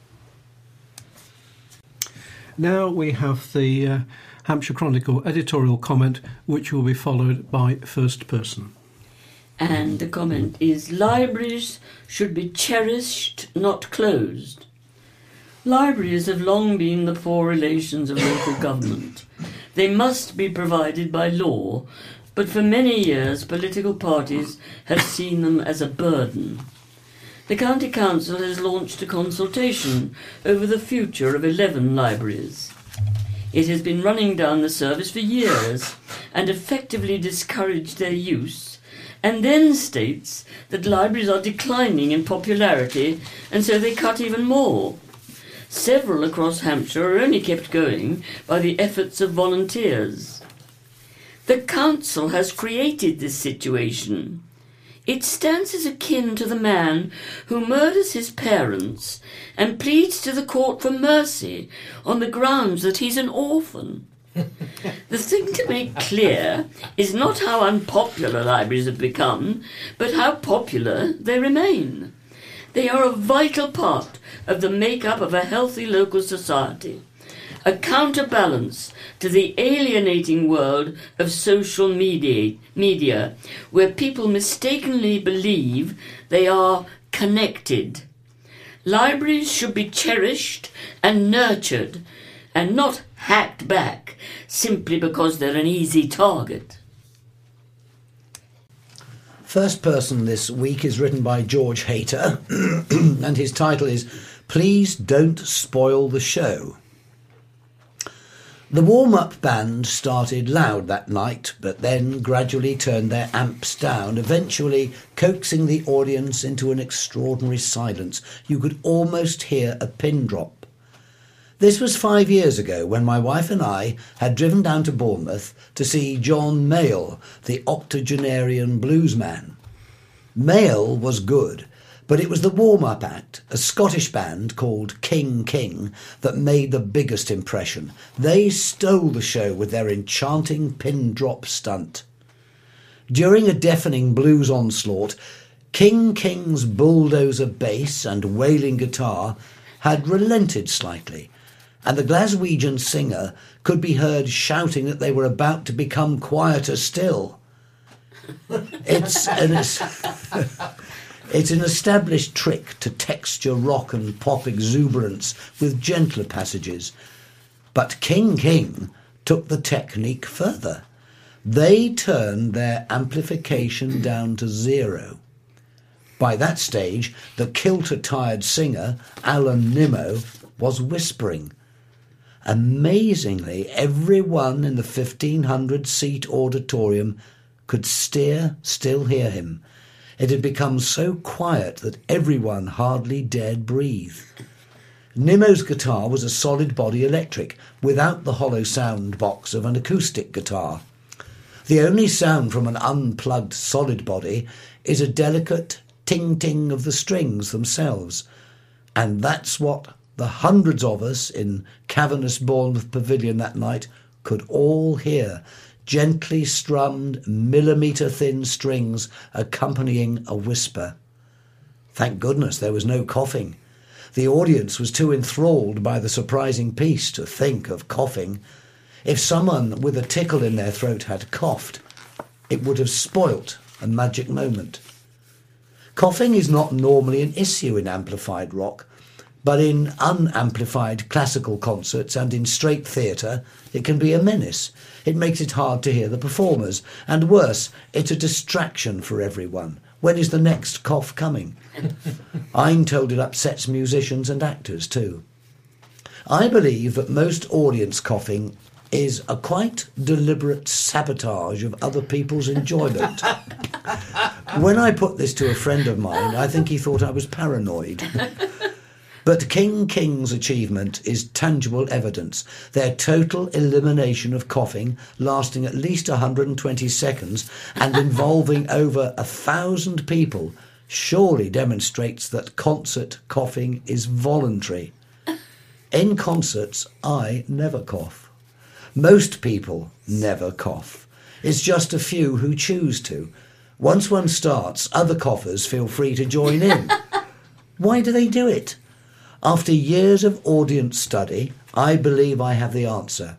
Now we have the uh, Hampshire Chronicle editorial comment, which will be followed by first person. And the comment is, libraries should be cherished, not closed. Libraries have long been the poor relations of local government. They must be provided by law, but for many years political parties have seen them as a burden. The County Council has launched a consultation over the future of eleven libraries. It has been running down the service for years and effectively discouraged their use, and then states that libraries are declining in popularity and so they cut even more. Several across Hampshire are only kept going by the efforts of volunteers. The council has created this situation. It stands as akin to the man who murders his parents and pleads to the court for mercy on the grounds that he's an orphan. The thing to make clear is not how unpopular libraries have become, but how popular they remain. They are a vital part of the make-up of a healthy local society, a counterbalance to the alienating world of social media, media, where people mistakenly believe they are connected. Libraries should be cherished and nurtured, and not hacked back simply because they're an easy target. First person this week is written by George Hayter, and his title is Please Don't Spoil the Show. The warm-up band started loud that night, but then gradually turned their amps down, eventually coaxing the audience into an extraordinary silence. You could almost hear a pin drop. This was five years ago when my wife and I had driven down to Bournemouth to see John Mayall, the octogenarian bluesman. Mayall was good, but it was the warm-up act, a Scottish band called King King, that made the biggest impression. They stole the show with their enchanting pin drop stunt. During a deafening blues onslaught, King King's bulldozer bass and wailing guitar had relented slightly, and the Glaswegian singer could be heard shouting that they were about to become quieter still. It's an, it's an established trick to texture rock and pop exuberance with gentler passages. But King King took the technique further. They turned their amplification down to zero. By that stage, the kilt-attired singer, Alan Nimmo, was whispering. Amazingly, everyone in the fifteen hundred seat auditorium could steer, still hear him. It had become so quiet that everyone hardly dared breathe. Nimmo's guitar was a solid body electric, without the hollow sound box of an acoustic guitar. The only sound from an unplugged solid body is a delicate ting-ting of the strings themselves. And that's what the hundreds of us in cavernous Bournemouth Pavilion that night could all hear, gently strummed, millimetre-thin strings accompanying a whisper. Thank goodness there was no coughing. The audience was too enthralled by the surprising piece to think of coughing. If someone with a tickle in their throat had coughed, it would have spoilt a magic moment. Coughing is not normally an issue in amplified rock, but in unamplified classical concerts and in straight theatre, it can be a menace. It makes it hard to hear the performers, and worse, it's a distraction for everyone. When is the next cough coming? I'm told it upsets musicians and actors too. I believe that most audience coughing is a quite deliberate sabotage of other people's enjoyment. When I put this to a friend of mine, I think he thought I was paranoid. But King King's achievement is tangible evidence. Their total elimination of coughing, lasting at least one hundred twenty seconds and involving over a thousand people, surely demonstrates that concert coughing is voluntary. In concerts, I never cough. Most people never cough. It's just a few who choose to. Once one starts, other coughers feel free to join in. Why do they do it? After years of audience study, I believe I have the answer.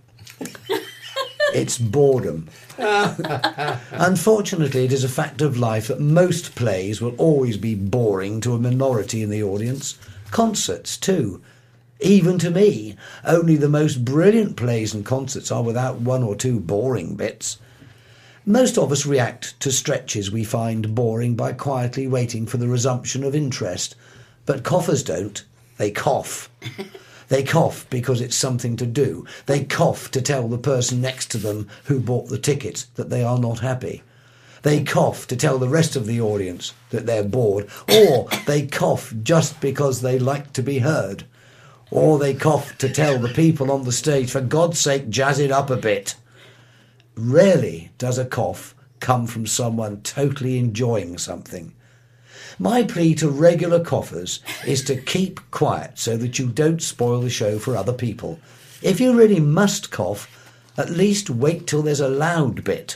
It's boredom. Unfortunately, it is a fact of life that most plays will always be boring to a minority in the audience. Concerts, too. Even to me, only the most brilliant plays and concerts are without one or two boring bits. Most of us react to stretches we find boring by quietly waiting for the resumption of interest. But coughers don't. They cough. They cough because it's something to do. They cough to tell the person next to them who bought the ticket that they are not happy. They cough to tell the rest of the audience that they're bored. Or they cough just because they like to be heard. Or they cough to tell the people on the stage, for God's sake, jazz it up a bit. Rarely does a cough come from someone totally enjoying something. My plea to regular coughers is to keep quiet so that you don't spoil the show for other people. If you really must cough, at least wait till there's a loud bit.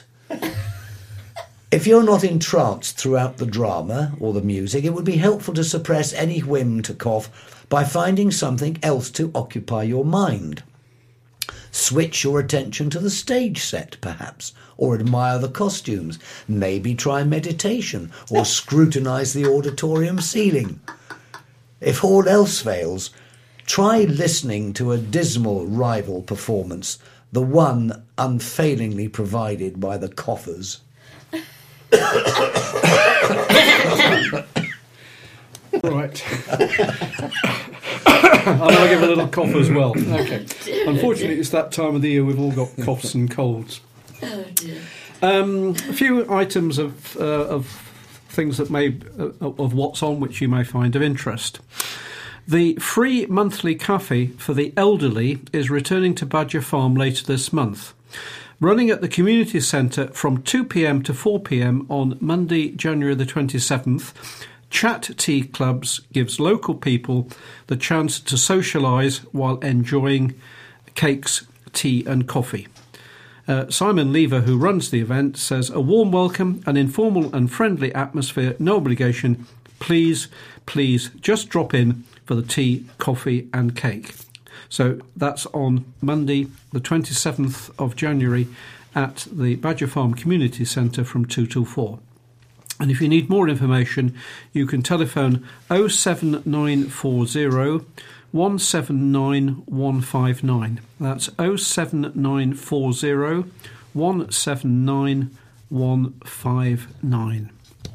If you're not entranced throughout the drama or the music, it would be helpful to suppress any whim to cough by finding something else to occupy your mind. Switch your attention to the stage set, perhaps, or admire the costumes. Maybe try meditation or scrutinise the auditorium ceiling. If all else fails, try listening to a dismal rival performance, the one unfailingly provided by the coughers. Right. I'll now give a little cough as well. Okay. Unfortunately, it's that time of the year we've all got coughs and colds. Oh dear. Um, a few items of uh, of things that may uh, of what's on which you may find of interest. The free monthly cafe for the elderly is returning to Badger Farm later this month. Running at the community centre from two p.m. to four p.m. on Monday, January the twenty-seventh, Chat Tea Clubs gives local people the chance to socialise while enjoying cakes, tea and coffee. Uh, Simon Lever, who runs the event, says, a warm welcome, an informal and friendly atmosphere, no obligation. Please, please just drop in for the tea, coffee and cake. So that's on Monday, the twenty-seventh of January at the Badger Farm Community Centre from two till four. And if you need more information, you can telephone oh seven nine four oh, one seven nine one five nine. That's oh seven nine four oh, one seven nine one five nine.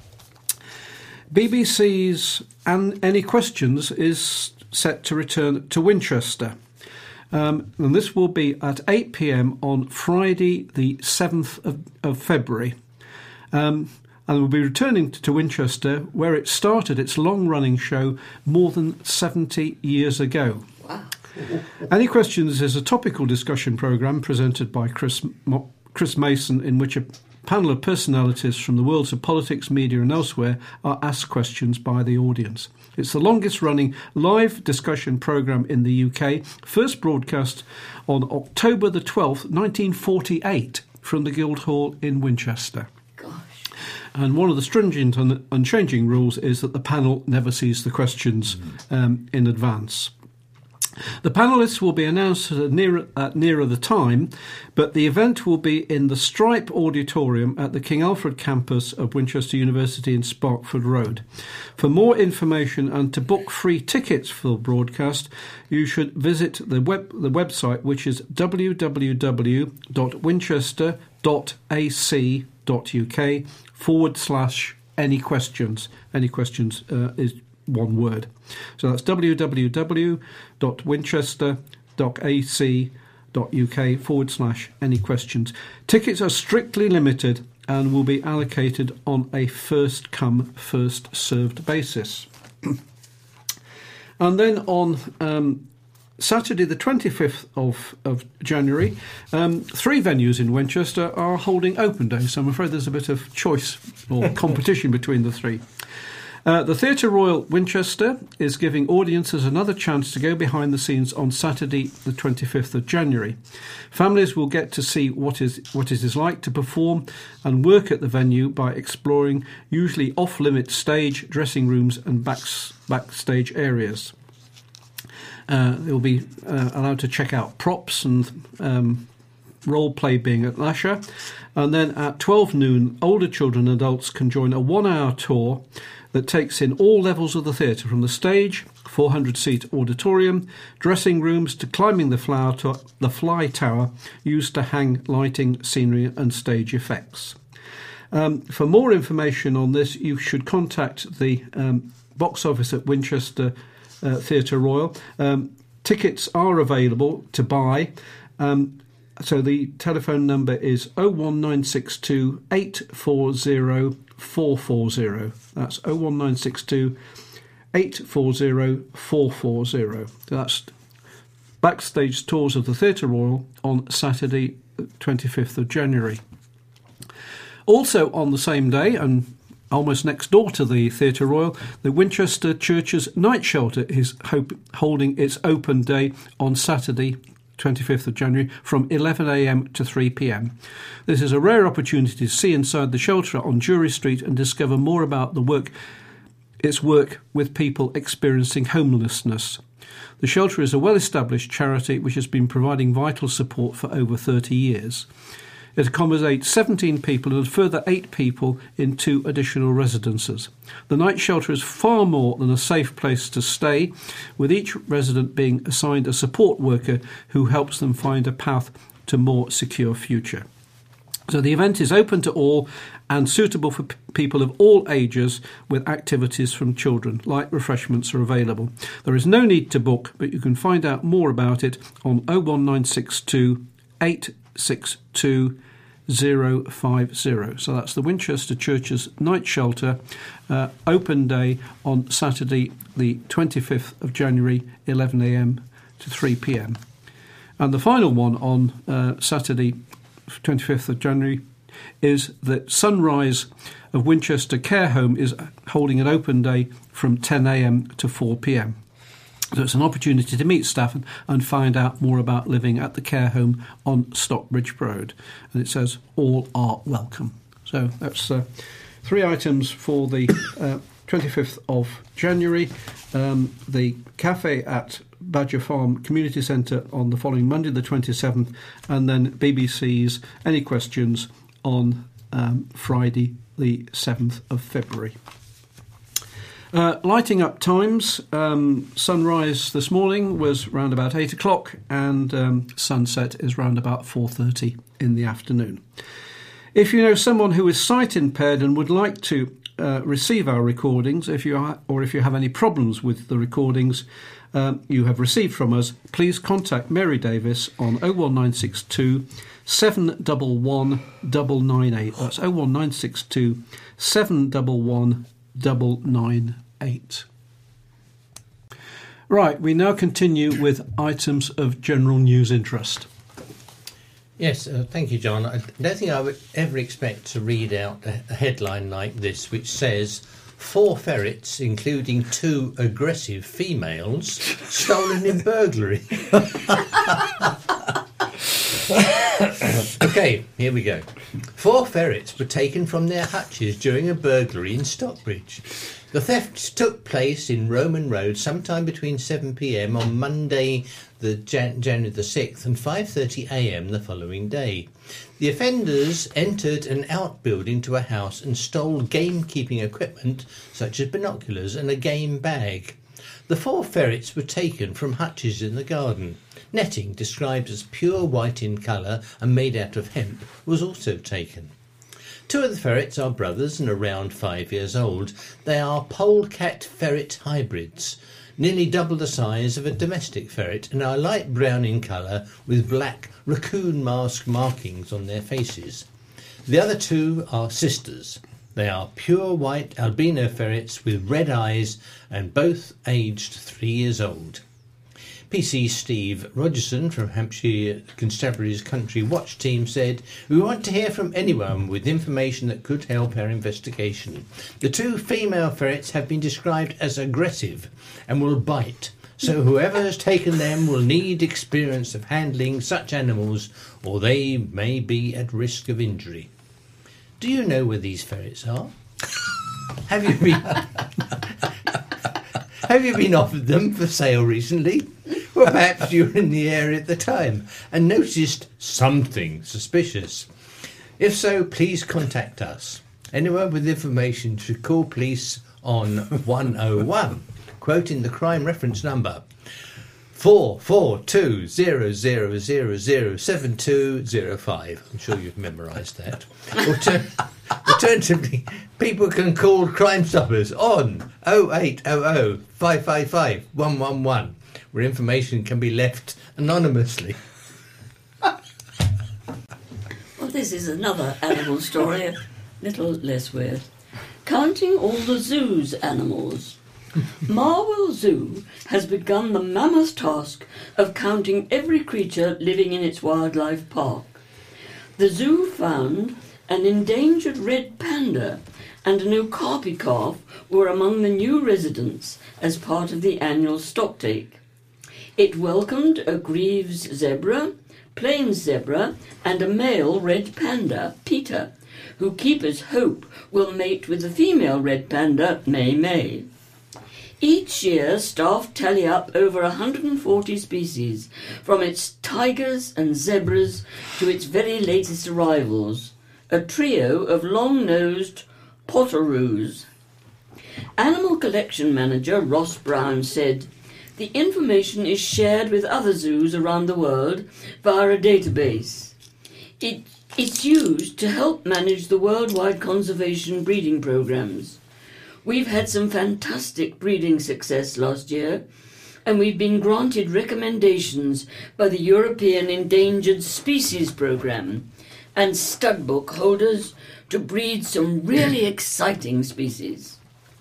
B B C's And Any Questions is set to return to Winchester. Um, and this will be at eight p.m. on Friday the seventh of, of February. Um, and will be returning to Winchester, where it started its long-running show more than seventy years ago. Wow. Any Questions is a topical discussion programme presented by Chris, Mo- Chris Mason, in which a panel of personalities from the worlds of politics, media and elsewhere are asked questions by the audience. It's the longest-running live discussion programme in the U K, first broadcast on October the twelfth, nineteen forty-eight, from the Guildhall in Winchester. Gosh. And one of the stringent and unchanging rules is that the panel never sees the questions um, in advance. The panellists will be announced at nearer, at nearer the time, but the event will be in the Stripe Auditorium at the King Alfred campus of Winchester University in Sparkford Road. For more information and to book free tickets for the broadcast, you should visit the web the website, which is w w w dot winchester dot a c dot u k forward slash any questions. Any questions uh, is one word. So that's w w w dot winchester dot a c dot u k forward slash any questions. Tickets are strictly limited and will be allocated on a first-come, first-served basis. And then on um, Saturday the twenty-fifth of, of January, um, three venues in Winchester are holding open day, so I'm afraid there's a bit of choice or competition between the three. Uh, the Theatre Royal Winchester is giving audiences another chance to go behind the scenes on Saturday the twenty-fifth of January. Families will get to see what is what it is like to perform and work at the venue by exploring usually off-limit stage, dressing rooms and back, backstage areas. Uh, they will be uh, allowed to check out props and um, role play being at leisure. And then at twelve noon, older children and adults can join a one-hour tour that takes in all levels of the theatre, from the stage, four hundred seat auditorium, dressing rooms, to climbing the, flower to- the fly tower used to hang lighting, scenery and stage effects. Um, for more information on this, you should contact the um, box office at Winchester uh, Theatre Royal. Um, tickets are available to buy. Um, so the telephone number is oh one nine six two, eight four zero, four four zero. That's oh one nine six two, eight four zero, four four zero. That's backstage tours of the Theatre Royal on Saturday, twenty-fifth of January. Also on the same day, and almost next door to the Theatre Royal, the Winchester Church's Night Shelter is hope, holding its open day on Saturday, twenty-fifth of January, from eleven a m to three p m. This is a rare opportunity to see inside the shelter on Jury Street and discover more about the work, its work with people experiencing homelessness. The shelter is a well-established charity which has been providing vital support for over thirty years. It accommodates seventeen people and a further eight people in two additional residences. The night shelter is far more than a safe place to stay, with each resident being assigned a support worker who helps them find a path to a more secure future. So the event is open to all and suitable for p- people of all ages, with activities from children. Light refreshments are available. There is no need to book, but you can find out more about it on oh one nine six two, eight six two, zero five zero. So that's the Winchester Church's Night Shelter, uh, open day on Saturday the twenty-fifth of January, eleven a m to three p m. And the final one on uh, Saturday twenty-fifth of January is that Sunrise of Winchester Care Home is holding an open day from ten a m to four p m. So it's an opportunity to meet staff and, and find out more about living at the care home on Stockbridge Road. And it says, all are welcome. So that's uh, three items for the uh, twenty-fifth of January. Um, the cafe at Badger Farm Community Centre on the following Monday, the twenty-seventh, and then B B C's Any Questions on um, Friday, the seventh of February. Uh, lighting up times, um, sunrise this morning was round about eight o'clock and um, sunset is round about four thirty in the afternoon. If you know someone who is sight impaired and would like to uh, receive our recordings, if you are, or if you have any problems with the recordings um, you have received from us, please contact Mary Davis on oh one nine six two, seven one one, nine nine eight. That's oh one nine six two, seven one one, nine nine eight. Right, we now continue with items of general news interest. Yes, uh, thank you, John. I don't think I would ever expect to read out a headline like this, which says, four ferrets, including two aggressive females, stolen in burglary. Okay, here we go. Four ferrets were taken from their hutches during a burglary in Stockbridge. The thefts took place in Roman Road sometime between seven p m on Monday, the Jan- January the sixth, and five thirty a m the following day. The offenders entered an outbuilding to a house and stole gamekeeping equipment such as binoculars and a game bag. The four ferrets were taken from hutches in the garden. Netting, described as pure white in colour and made out of hemp, was also taken. Two of the ferrets are brothers and around five years old. They are polecat ferret hybrids, nearly double the size of a domestic ferret, and are light brown in colour with black raccoon mask markings on their faces. The other two are sisters. They are pure white albino ferrets with red eyes and both aged three years old. P C Steve Rogerson from Hampshire Constabulary's Country Watch team said, "We want to hear from anyone with information that could help our investigation. The two female ferrets have been described as aggressive and will bite, so whoever has taken them will need experience of handling such animals or they may be at risk of injury." Do you know where these ferrets are? Have you been Have you been offered them for sale recently? Or perhaps you were in the area at the time and noticed something suspicious. If so, please contact us. Anyone with information should call police on one oh one, quoting the crime reference number four four two zero zero zero zero seven two zero five. I'm sure you've memorised that. Alter- Alternatively, people can call Crime Stoppers on oh eight hundred five five five one one one, where information can be left anonymously. Well, this is another animal story, a little less weird. Counting all the zoo's animals. Marwell Zoo has begun the mammoth task of counting every creature living in its wildlife park. The zoo found an endangered red panda and an okapi calf were among the new residents as part of the annual stocktake. It welcomed a Greaves zebra, plains zebra, and a male red panda, Peter, who keepers hope will mate with the female red panda, May May. Each year, staff tally up over one hundred forty species, from its tigers and zebras to its very latest arrivals, a trio of long-nosed potoroos. Animal collection manager Ross Brown said, "The information is shared with other zoos around the world via a database. It, it's used to help manage the worldwide conservation breeding programs. We've had some fantastic breeding success last year, and we've been granted recommendations by the European Endangered Species Programme and stud book holders to breed some really exciting species."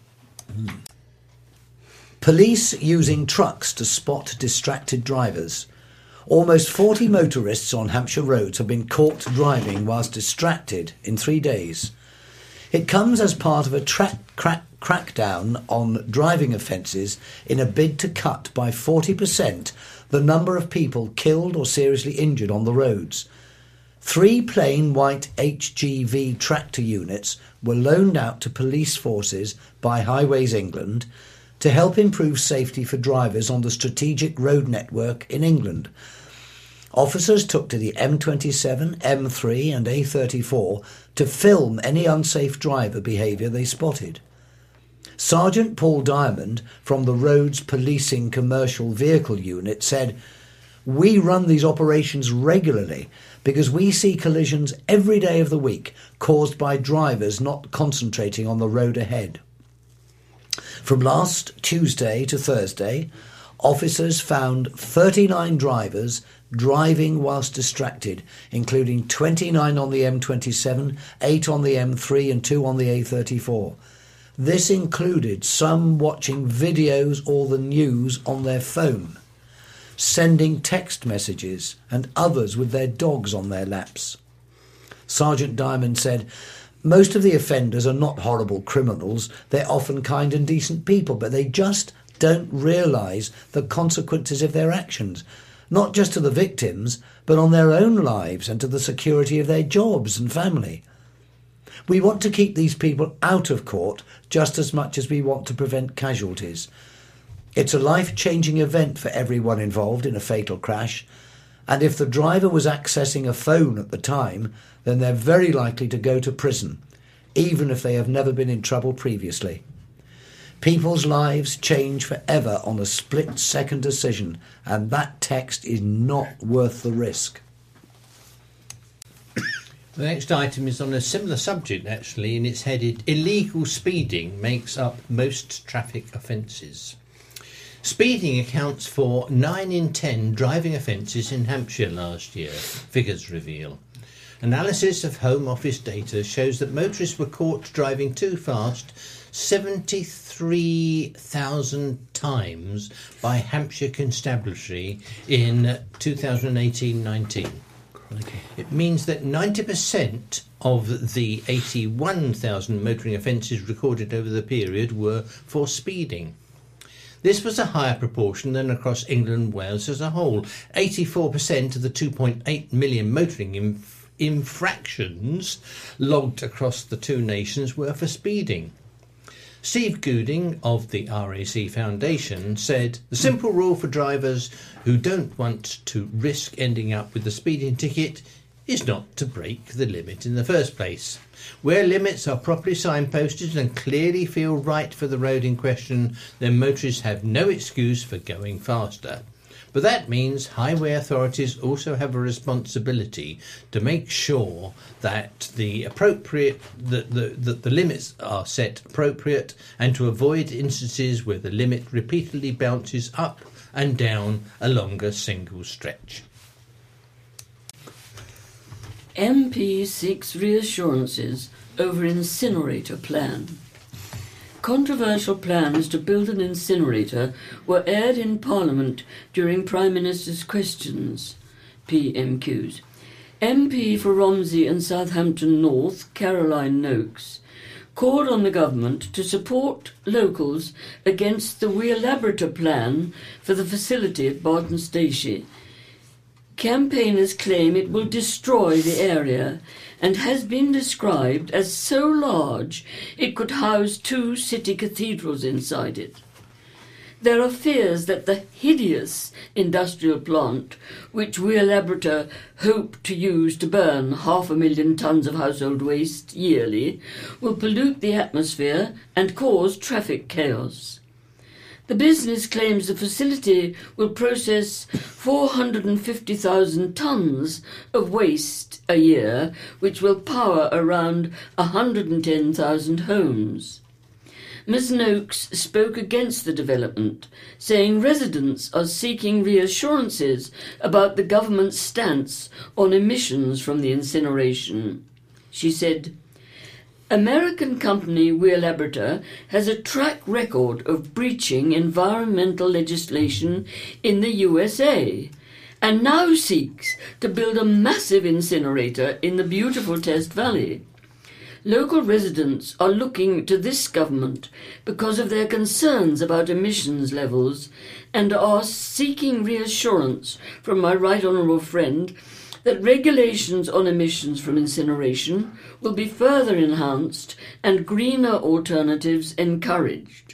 Police using trucks to spot distracted drivers. Almost forty motorists on Hampshire roads have been caught driving whilst distracted in three days. It comes as part of a tra- crack- crackdown on driving offences in a bid to cut by forty percent the number of people killed or seriously injured on the roads. Three plain white H G V tractor units were loaned out to police forces by Highways England to help improve safety for drivers on the strategic road network in England. Officers took to the M twenty-seven, M three and A thirty-four to film any unsafe driver behaviour they spotted. Sergeant Paul Diamond from the Roads Policing Commercial Vehicle Unit said, "We run these operations regularly because we see collisions every day of the week caused by drivers not concentrating on the road ahead." From last Tuesday to Thursday, officers found thirty-nine drivers driving whilst distracted, including twenty-nine on the M twenty-seven, eight on the M three and two on the A thirty-four. This included some watching videos or the news on their phone, sending text messages, and others with their dogs on their laps. Sergeant Diamond said, "Most of the offenders are not horrible criminals. They're often kind and decent people, but they just don't realise the consequences of their actions, not just to the victims, but on their own lives and to the security of their jobs and family. We want to keep these people out of court just as much as we want to prevent casualties. It's a life-changing event for everyone involved in a fatal crash, and if the driver was accessing a phone at the time, then they're very likely to go to prison, even if they have never been in trouble previously. People's lives change forever on a split-second decision, and that text is not worth the risk." The next item is on a similar subject, actually, and it's headed "Illegal speeding makes up most traffic offences." Speeding accounts for nine in ten driving offences in Hampshire last year, figures reveal. Analysis of Home Office data shows that motorists were caught driving too fast seventy-three thousand times by Hampshire Constabulary in two thousand eighteen nineteen. Okay. It means that ninety percent of the eighty-one thousand motoring offences recorded over the period were for speeding. This was a higher proportion than across England and Wales as a whole. eighty-four percent of the two point eight million motoring inf- infractions logged across the two nations were for speeding. Steve Gooding of the R A C Foundation said, "The simple rule for drivers who don't want to risk ending up with a speeding ticket is not to break the limit in the first place. Where limits are properly signposted and clearly feel right for the road in question, then motorists have no excuse for going faster. But that means highway authorities also have a responsibility to make sure that the appropriate that the, that the limits are set appropriate and to avoid instances where the limit repeatedly bounces up and down along a single stretch." M P seeks reassurances over incinerator plan. Controversial plans to build an incinerator were aired in Parliament during Prime Minister's questions, P M Qs. M P for Romsey and Southampton North, Caroline Noakes, called on the government to support locals against the Wheelabrator plan for the facility at Barton Stacey. Campaigners claim it will destroy the area and has been described as so large it could house two city cathedrals inside it. There are fears that the hideous industrial plant, which Wheelabrator hope to use to burn half a million tonnes of household waste yearly, will pollute the atmosphere and cause traffic chaos. The business claims the facility will process four hundred fifty thousand tonnes of waste a year, which will power around one hundred ten thousand homes. Miz Noakes spoke against the development, saying residents are seeking reassurances about the government's stance on emissions from the incineration. She said, "American company Wheelabrator has a track record of breaching environmental legislation in the U S A and now seeks to build a massive incinerator in the beautiful Test Valley. Local residents are looking to this government because of their concerns about emissions levels and are seeking reassurance from my right honourable friend that regulations on emissions from incineration will be further enhanced and greener alternatives encouraged."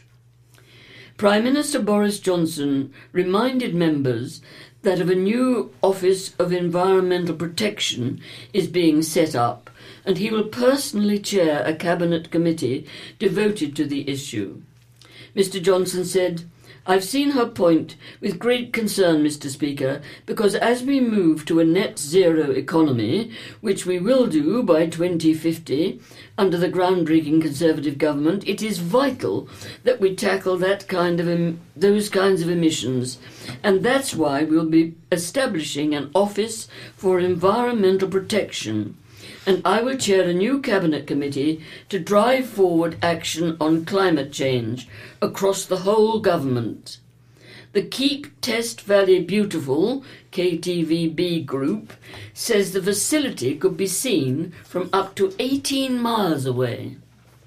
Prime Minister Boris Johnson reminded members that of a new Office of Environmental Protection is being set up, and he will personally chair a cabinet committee devoted to the issue. Mister Johnson said, "I've seen her point with great concern, Mister Speaker, because as we move to a net zero economy, which we will do by twenty fifty, under the groundbreaking Conservative government, it is vital that we tackle that kind of em- those kinds of emissions, and that's why we'll be establishing an Office for Environmental Protection. And I will chair a new cabinet committee to drive forward action on climate change across the whole government. The Keep Test Valley Beautiful, K T V B group, says the facility could be seen from up to eighteen miles away."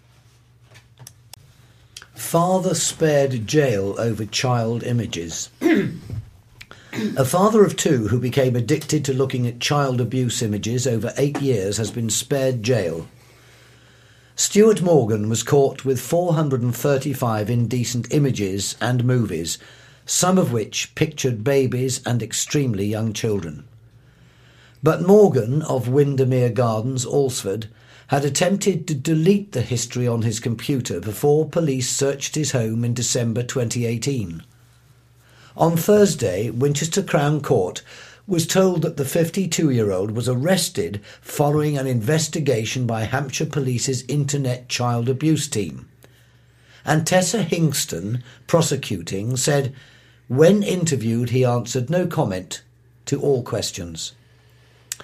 Father spared jail over child images. A father of two who became addicted to looking at child abuse images over eight years has been spared jail. Stuart Morgan was caught with four hundred thirty-five indecent images and movies, some of which pictured babies and extremely young children. But Morgan of Windermere Gardens, Alresford, had attempted to delete the history on his computer before police searched his home in December twenty eighteen. On Thursday, Winchester Crown Court was told that the fifty-two-year-old was arrested following an investigation by Hampshire Police's Internet Child Abuse Team. And Tessa Hingston, prosecuting, said, when interviewed he answered no comment to all questions.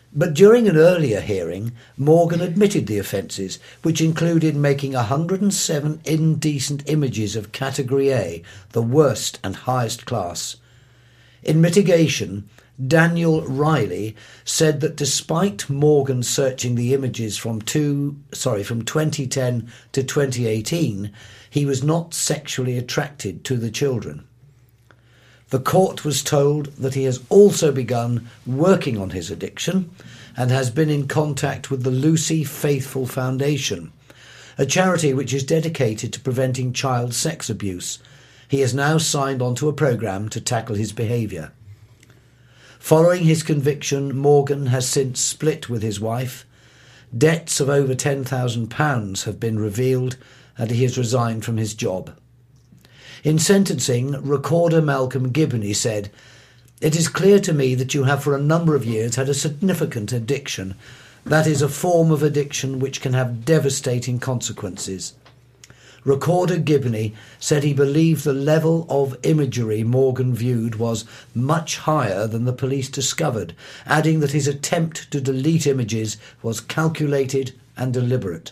But during an earlier hearing, Morgan admitted the offences, which included making one hundred seven indecent images of Category A, the worst and highest class. In mitigation, Daniel Riley said that despite Morgan searching the images from two, sorry, from twenty ten to twenty eighteen, he was not sexually attracted to the children. The court was told that he has also begun working on his addiction and has been in contact with the Lucy Faithful Foundation, a charity which is dedicated to preventing child sex abuse. He has now signed on to a programme to tackle his behaviour. Following his conviction, Morgan has since split with his wife. Debts of over ten thousand pounds have been revealed and he has resigned from his job. In sentencing, Recorder Malcolm Gibney said, "It is clear to me that you have for a number of years had a significant addiction. That is a form of addiction which can have devastating consequences." Recorder Gibney said he believed the level of imagery Morgan viewed was much higher than the police discovered, adding that his attempt to delete images was calculated and deliberate.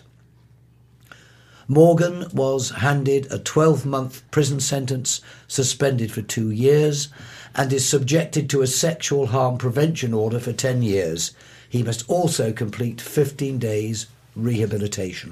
Morgan was handed a twelve-month prison sentence, suspended for two years, and is subjected to a sexual harm prevention order for ten years. He must also complete fifteen days rehabilitation.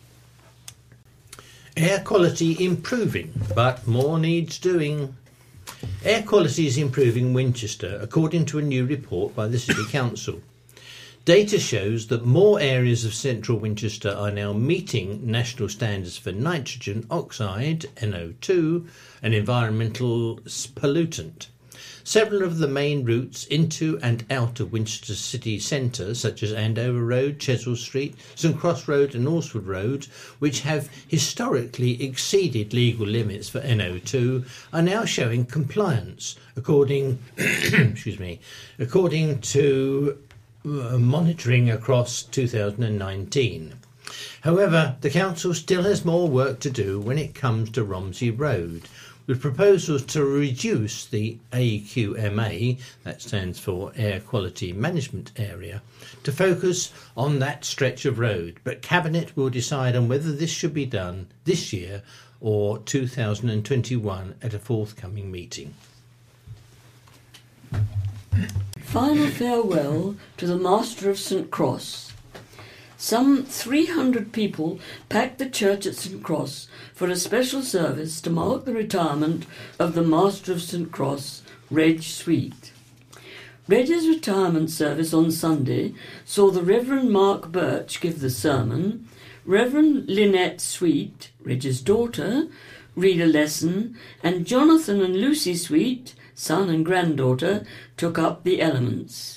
Air quality improving, but more needs doing. Air quality is improving in Winchester, according to a new report by the City Council. Data shows that more areas of central Winchester are now meeting national standards for nitrogen oxide, N O two, an environmental pollutant. Several of the main routes into and out of Winchester city centre, such as Andover Road, Chesil Street, St Cross Road and Alresford Road, which have historically exceeded legal limits for N O two, are now showing compliance, according, excuse me, according to uh, monitoring across two thousand nineteen. However, the council still has more work to do when it comes to Romsey Road, with proposals to reduce the A Q M A, that stands for Air Quality Management Area, to focus on that stretch of road. But Cabinet will decide on whether this should be done this year or two thousand twenty-one at a forthcoming meeting. Final farewell to the Master of St Cross. Some three hundred people packed the church at St Cross for a special service to mark the retirement of the Master of St Cross, Reg Sweet. Reg's retirement service on Sunday saw the Reverend Mark Birch give the sermon, Reverend Lynette Sweet, Reg's daughter, read a lesson, and Jonathan and Lucy Sweet, son and granddaughter, took up the elements.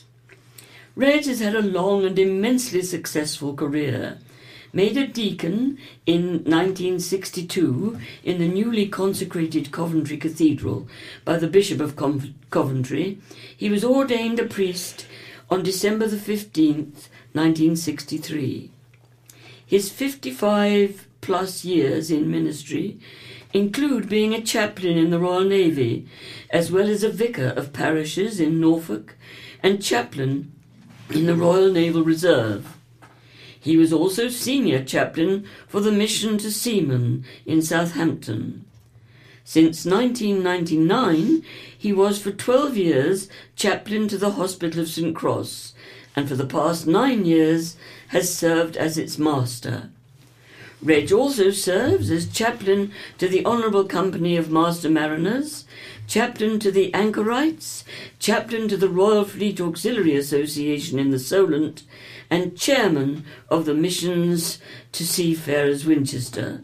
Reg has had a long and immensely successful career. Made a deacon in nineteen sixty-two in the newly consecrated Coventry Cathedral by the Bishop of Coventry, he was ordained a priest on December the fifteenth, nineteen sixty-three. His fifty-five plus years in ministry include being a chaplain in the Royal Navy, as well as a vicar of parishes in Norfolk and chaplain in the Royal Naval Reserve. He was also senior chaplain for the Mission to Seamen in Southampton. Since nineteen ninety-nine, he was for twelve years chaplain to the Hospital of St Cross, and for the past nine years has served as its master. Reg also serves as chaplain to the Honourable Company of Master Mariners, chaplain to the Anchorites, chaplain to the Royal Fleet Auxiliary Association in the Solent, and chairman of the Missions to Seafarers Winchester.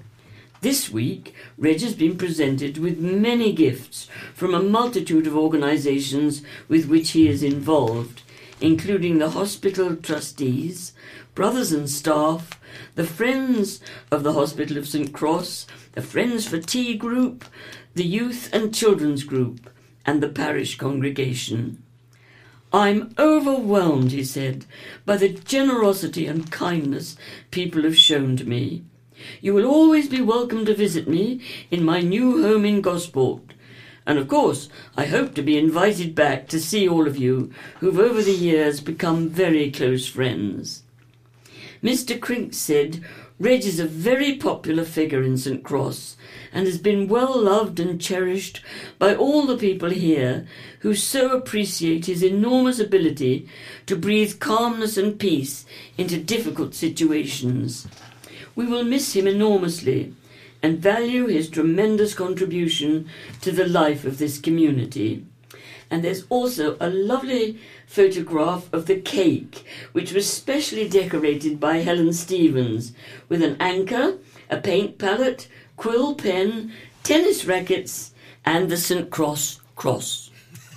This week, Reg has been presented with many gifts from a multitude of organisations with which he is involved, including the Hospital Trustees, Brothers and Staff, the Friends of the Hospital of St Cross, the Friends for Tea Group, the Youth and Children's Group, and the Parish Congregation. "I'm overwhelmed," he said, "by the generosity and kindness people have shown to me. You will always be welcome to visit me in my new home in Gosport, And of course, I hope to be invited back to see all of you who've over the years become very close friends. Mister Crink said Reg is a very popular figure in St Cross and has been well loved and cherished by all the people here who so appreciate his enormous ability to breathe calmness and peace into difficult situations. We will miss him enormously and value his tremendous contribution to the life of this community. And there's also a lovely photograph of the cake, which was specially decorated by Helen Stevens, with an anchor, a paint palette, quill pen, tennis rackets, and the St Cross cross.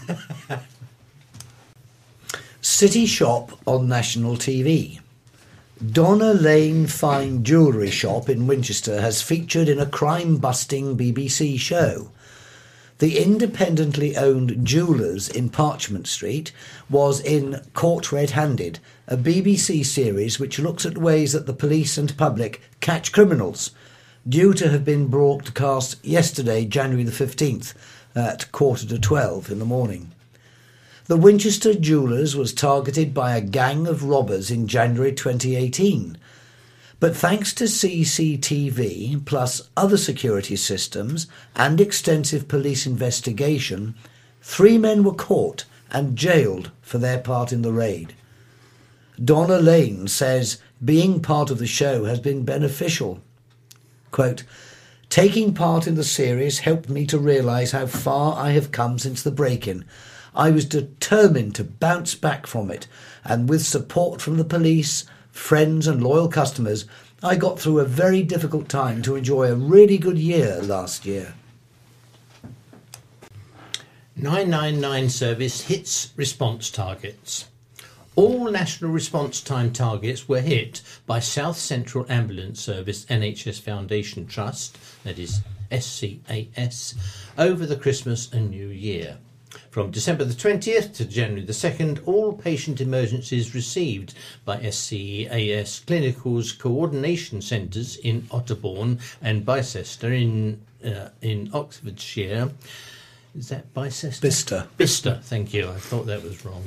City shop on national T V. Donna Lane Fine Jewellery Shop in Winchester has featured in a crime-busting B B C show. The independently owned Jewellers in Parchment Street was in Caught Red-Handed, a B B C series which looks at ways that the police and public catch criminals, due to have been broadcast yesterday, January the fifteenth, at quarter to twelve in the morning. The Winchester Jewellers was targeted by a gang of robbers in January twenty eighteen. But thanks to C C T V, plus other security systems and extensive police investigation, three men were caught and jailed for their part in the raid. Donna Lane says being part of the show has been beneficial. Quote, "Taking part in the series helped me to realise how far I have come since the break-in. I was determined to bounce back from it, and with support from the police, friends and loyal customers, I got through a very difficult time to enjoy a really good year last year." nine nine nine service hits response targets. All national response time targets were hit by South Central Ambulance Service N H S Foundation Trust, that is S C A S, over the Christmas and New Year. From December the twentieth to January the second, all patient emergencies received by S C A S Clinical's coordination centres in Otterbourne and Bicester in uh, in Oxfordshire. Is that Bicester? Bicester. Bicester, thank you. I thought that was wrong.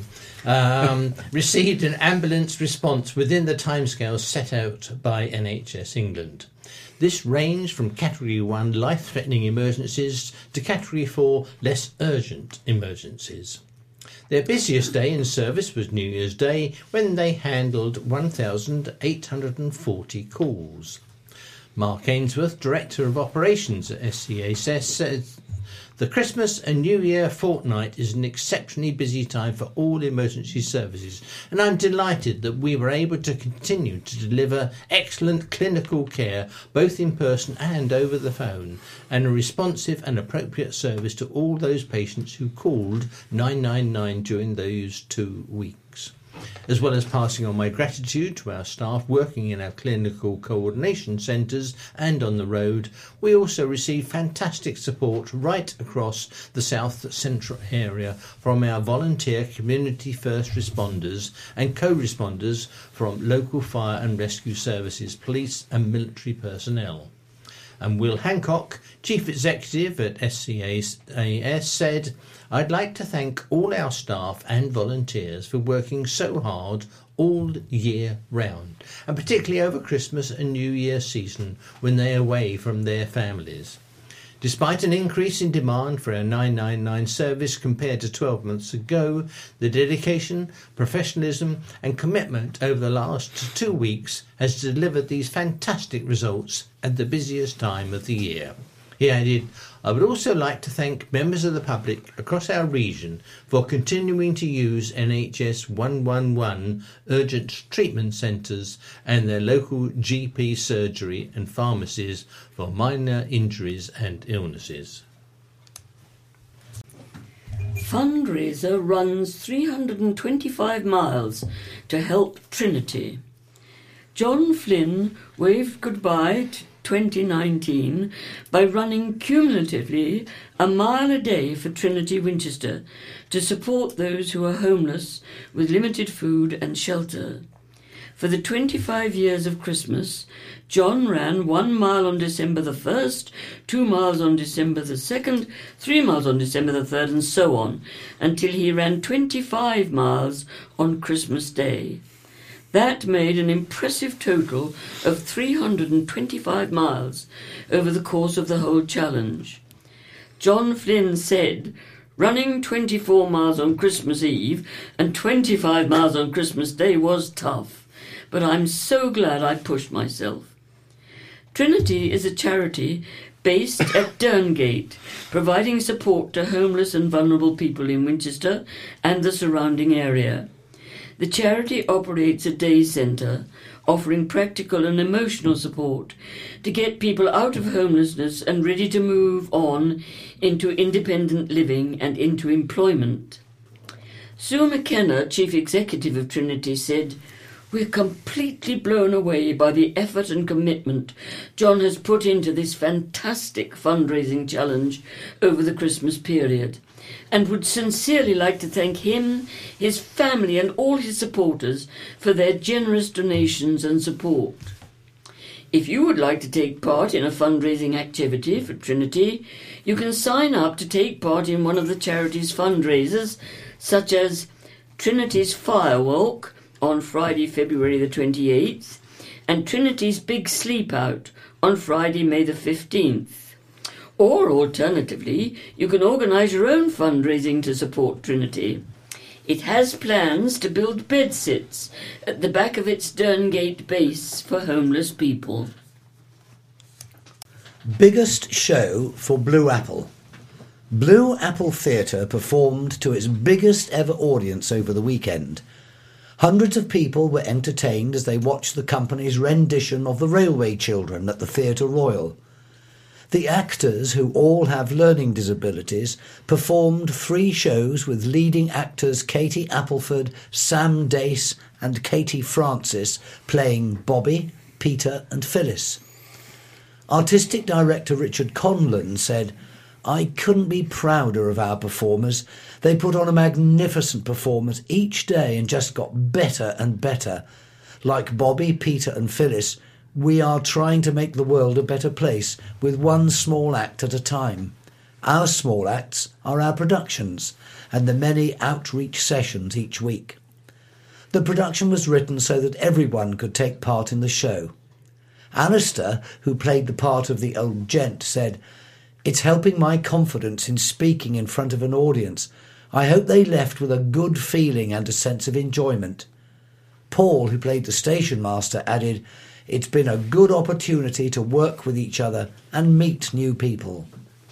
Um, received an ambulance response within the timescales set out by N H S England. This ranged from Category one life-threatening emergencies to Category four less urgent emergencies. Their busiest day in service was New Year's Day, when they handled one thousand eight hundred forty calls. Mark Ainsworth, Director of Operations at S C A S, said, "The Christmas and New Year fortnight is an exceptionally busy time for all emergency services, and I'm delighted that we were able to continue to deliver excellent clinical care, both in person and over the phone, and a responsive and appropriate service to all those patients who called nine nine nine during those two weeks. As well as passing on my gratitude to our staff working in our clinical coordination centres and on the road, we also received fantastic support right across the South Central area from our volunteer community first responders and co-responders from local fire and rescue services, police and military personnel." And Will Hancock, Chief Executive at S C A S, said, "I'd like to thank all our staff and volunteers for working so hard all year round, and particularly over Christmas and New Year season when they're away from their families. Despite an increase in demand for our nine nine nine service compared to twelve months ago, the dedication, professionalism and commitment over the last two weeks has delivered these fantastic results at the busiest time of the year." He added, "I would also like to thank members of the public across our region for continuing to use N H S one one one urgent treatment centres and their local G P surgery and pharmacies for minor injuries and illnesses." Fundraiser runs three hundred twenty-five miles to help Trinity. John Flynn waved goodbye to twenty nineteen by running cumulatively a mile a day for Trinity Winchester to support those who are homeless with limited food and shelter. For the twenty-five years of Christmas, John ran one mile on December the first, two miles on December the second, three miles on December the third, and so on, until he ran twenty-five miles on Christmas Day. That made an impressive total of three hundred twenty-five miles over the course of the whole challenge. John Flynn said, "Running twenty-four miles on Christmas Eve and twenty-five miles on Christmas Day was tough, but I'm so glad I pushed myself." Trinity is a charity based at Derngate, providing support to homeless and vulnerable people in Winchester and the surrounding area. The charity operates a day centre, offering practical and emotional support to get people out of homelessness and ready to move on into independent living and into employment. Sue McKenna, Chief Executive of Trinity, said, "We're completely blown away by the effort and commitment John has put into this fantastic fundraising challenge over the Christmas period, and would sincerely like to thank him, his family and all his supporters for their generous donations and support. If you would like to take part in a fundraising activity for Trinity, you can sign up to take part in one of the charity's fundraisers, such as Trinity's Firewalk on Friday, February the twenty-eighth, and Trinity's Big Sleep Out on Friday, May the fifteenth. Or, alternatively, you can organise your own fundraising to support Trinity. It has plans to build bedsits at the back of its Derngate base for homeless people. Biggest show for Blue Apple. Blue Apple Theatre performed to its biggest ever audience over the weekend. Hundreds of people were entertained as they watched the company's rendition of The Railway Children at the Theatre Royal. The actors, who all have learning disabilities, performed three shows with leading actors Katie Appleford, Sam Dace and Katie Francis playing Bobby, Peter and Phyllis. Artistic director Richard Conlon said, "I couldn't be prouder of our performers. They put on a magnificent performance each day and just got better and better. Like Bobby, Peter and Phyllis, we are trying to make the world a better place with one small act at a time. Our small acts are our productions and the many outreach sessions each week." The production was written so that everyone could take part in the show. Alistair, who played the part of the old gent, said, "It's helping my confidence in speaking in front of an audience. I hope they left with a good feeling and a sense of enjoyment." Paul, who played the station master, added, "It's been a good opportunity to work with each other and meet new people."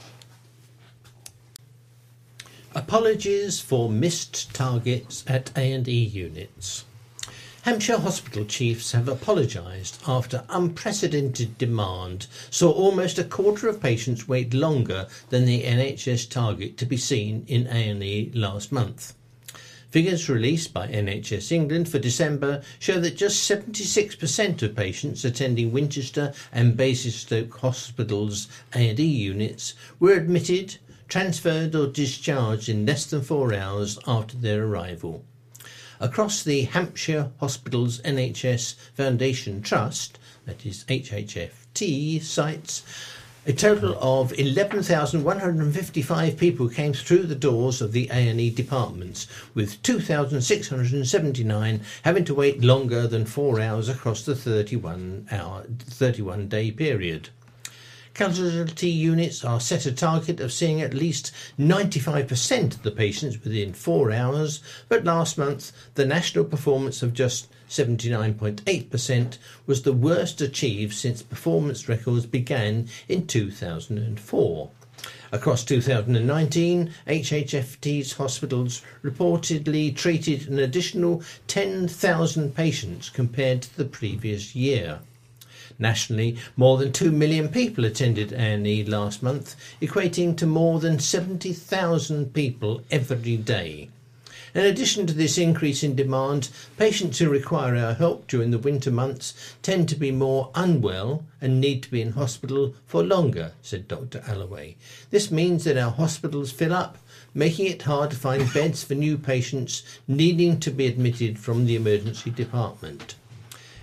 Apologies for missed targets at A and E units. Hampshire hospital chiefs have apologised after unprecedented demand saw almost a quarter of patients wait longer than the N H S target to be seen in A and E last month. Figures released by N H S England for December show that just seventy-six percent of patients attending Winchester and Basingstoke Hospital's A and E units were admitted, transferred or discharged in less than four hours after their arrival. Across the Hampshire Hospitals N H S Foundation Trust, that is H H F T, sites, a total of eleven thousand one hundred fifty-five people came through the doors of the A and E departments, with two thousand six hundred seventy-nine having to wait longer than four hours across the thirty-one hour, thirty-one day period. Casualty units are set a target of seeing at least ninety-five percent of the patients within four hours, but last month the national performance of just seventy-nine point eight percent was the worst achieved since performance records began in two thousand four. Across two thousand nineteen, H H F T's hospitals reportedly treated an additional ten thousand patients compared to the previous year. Nationally, more than two million people attended A and E last month, equating to more than seventy thousand people every day. In addition to this increase in demand, patients who require our help during the winter months tend to be more unwell and need to be in hospital for longer, said Doctor Alloway. This means that our hospitals fill up, making it hard to find beds for new patients needing to be admitted from the emergency department.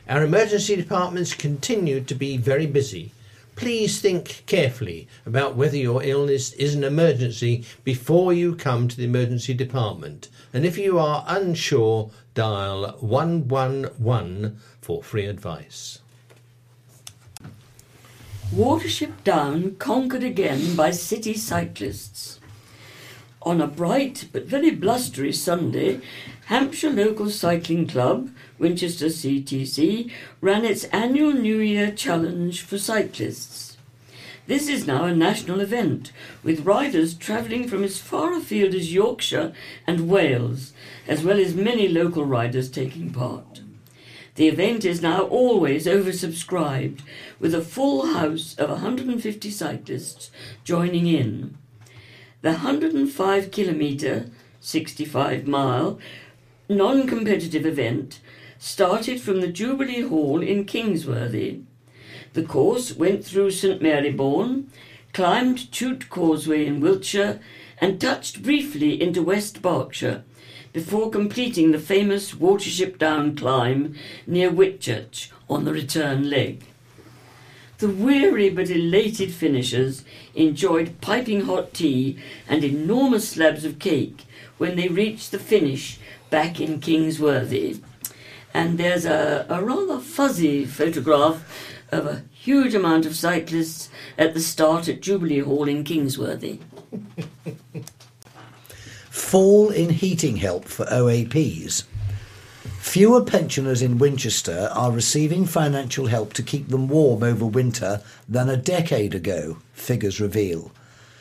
Our emergency departments continue to be very busy. Please think carefully about whether your illness is an emergency before you come to the emergency department. And if you are unsure, dial one one one for free advice. Watership Down conquered again by city cyclists. On a bright but very blustery Sunday, Hampshire Local Cycling Club, Winchester C T C, ran its annual New Year Challenge for cyclists. This is now a national event, with riders travelling from as far afield as Yorkshire and Wales, as well as many local riders taking part. The event is now always oversubscribed, with a full house of one hundred fifty cyclists joining in. The one hundred five kilometre, sixty-five mile, non-competitive event started from the Jubilee Hall in Kingsworthy. The course went through St Marybourne, climbed Chute Causeway in Wiltshire, and touched briefly into West Berkshire, before completing the famous Watership Down climb near Whitchurch on the return leg. The weary but elated finishers enjoyed piping hot tea and enormous slabs of cake when they reached the finish back in Kingsworthy. And there's a, a rather fuzzy photograph of a huge amount of cyclists at the start at Jubilee Hall in Kingsworthy. Fall in heating help for O A Ps. Fewer pensioners in Winchester are receiving financial help to keep them warm over winter than a decade ago, figures reveal.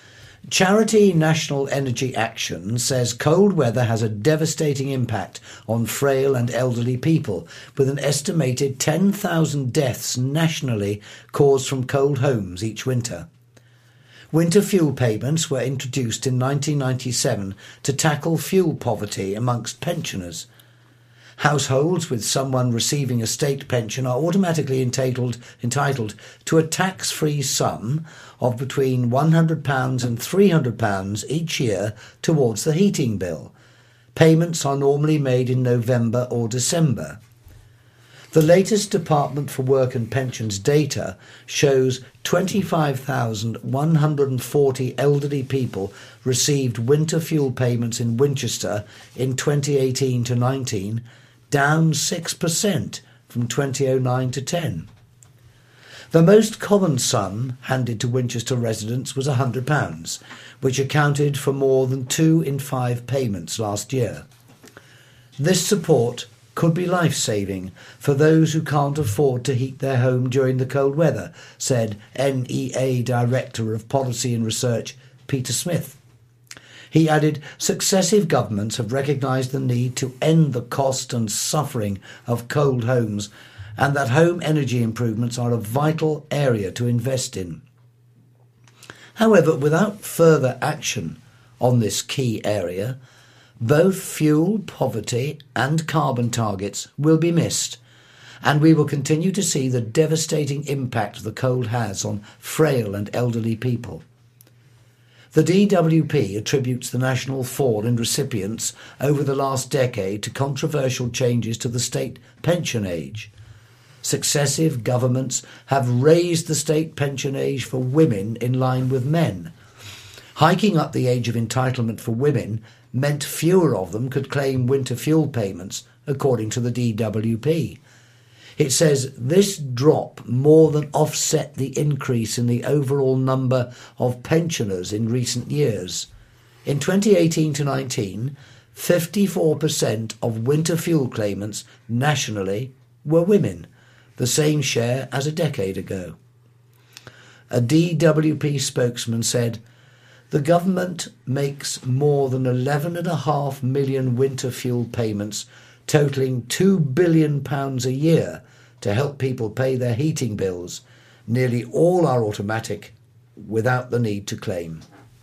Charity National Energy Action says cold weather has a devastating impact on frail and elderly people, with an estimated ten thousand deaths nationally caused from cold homes each winter. Winter fuel payments were introduced in nineteen ninety-seven to tackle fuel poverty amongst pensioners. Households with someone receiving a state pension are automatically entitled, entitled to a tax-free sum of between one hundred pounds and three hundred pounds each year towards the heating bill. Payments are normally made in November or December. The latest Department for Work and Pensions data shows twenty-five thousand one hundred forty elderly people received winter fuel payments in Winchester in twenty eighteen to nineteen, down six percent from twenty oh nine to ten. The most common sum handed to Winchester residents was one hundred pounds, which accounted for more than two in five payments last year. This support could be life-saving for those who can't afford to heat their home during the cold weather, said N E A Director of Policy and Research Peter Smith. He added, successive governments have recognised the need to end the cost and suffering of cold homes, and that home energy improvements are a vital area to invest in. However, without further action on this key area, both fuel poverty and carbon targets will be missed, and we will continue to see the devastating impact the cold has on frail and elderly people. The D W P attributes the national fall in recipients over the last decade to controversial changes to the state pension age. Successive governments have raised the state pension age for women in line with men. Hiking up the age of entitlement for women meant fewer of them could claim winter fuel payments, according to the D W P. It says this drop more than offset the increase in the overall number of pensioners in recent years. In twenty eighteen to nineteen, fifty-four percent of winter fuel claimants nationally were women, the same share as a decade ago. A D W P spokesman said, the government makes more than eleven point five million winter fuel payments, totalling two billion pounds a year, to help people pay their heating bills. Nearly all are automatic, without the need to claim.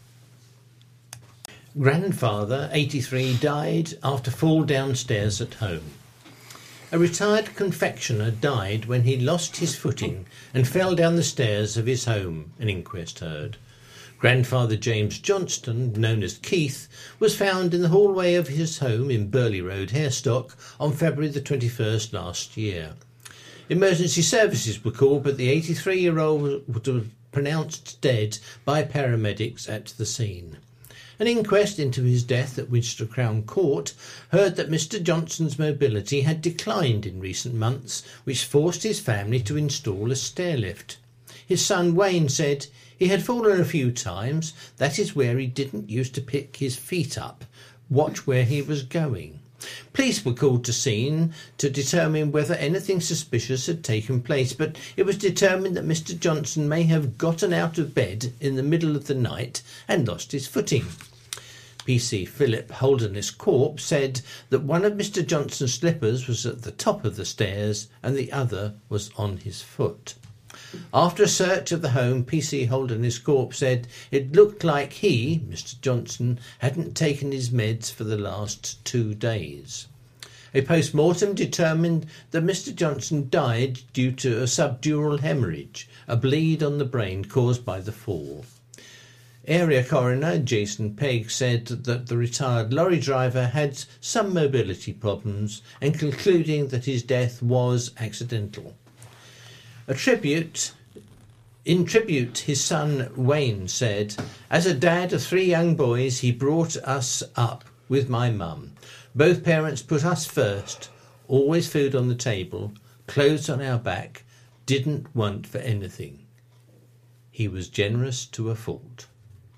Grandfather, eighty-three, died after fall downstairs at home. A retired confectioner died when he lost his footing and fell down the stairs of his home, an inquest heard. Grandfather James Johnston, known as Keith, was found in the hallway of his home in Burley Road, Harestock, on February the twenty-first last year. Emergency services were called, but the eighty-three-year-old was pronounced dead by paramedics at the scene. An inquest into his death at Winchester Crown Court heard that Mister Johnson's mobility had declined in recent months, which forced his family to install a stairlift. His son Wayne said he had fallen a few times. That is where he didn't used to pick his feet up. Watch where he was going. Police were called to scene to determine whether anything suspicious had taken place, but it was determined that Mister Johnson may have gotten out of bed in the middle of the night and lost his footing. P C Philip Holderness Corp said that one of Mister Johnson's slippers was at the top of the stairs and the other was on his foot. After a search of the home, P C Holderness Corp said it looked like he, Mister Johnson, hadn't taken his meds for the last two days. A post-mortem determined that Mister Johnson died due to a subdural hemorrhage, a bleed on the brain caused by the fall. Area coroner Jason Pegg said that the retired lorry driver had some mobility problems and concluding that his death was accidental. A tribute, in tribute, his son Wayne said, "As a dad of three young boys, he brought us up with my mum. Both parents put us first, always food on the table, clothes on our back, didn't want for anything. He was generous to a fault."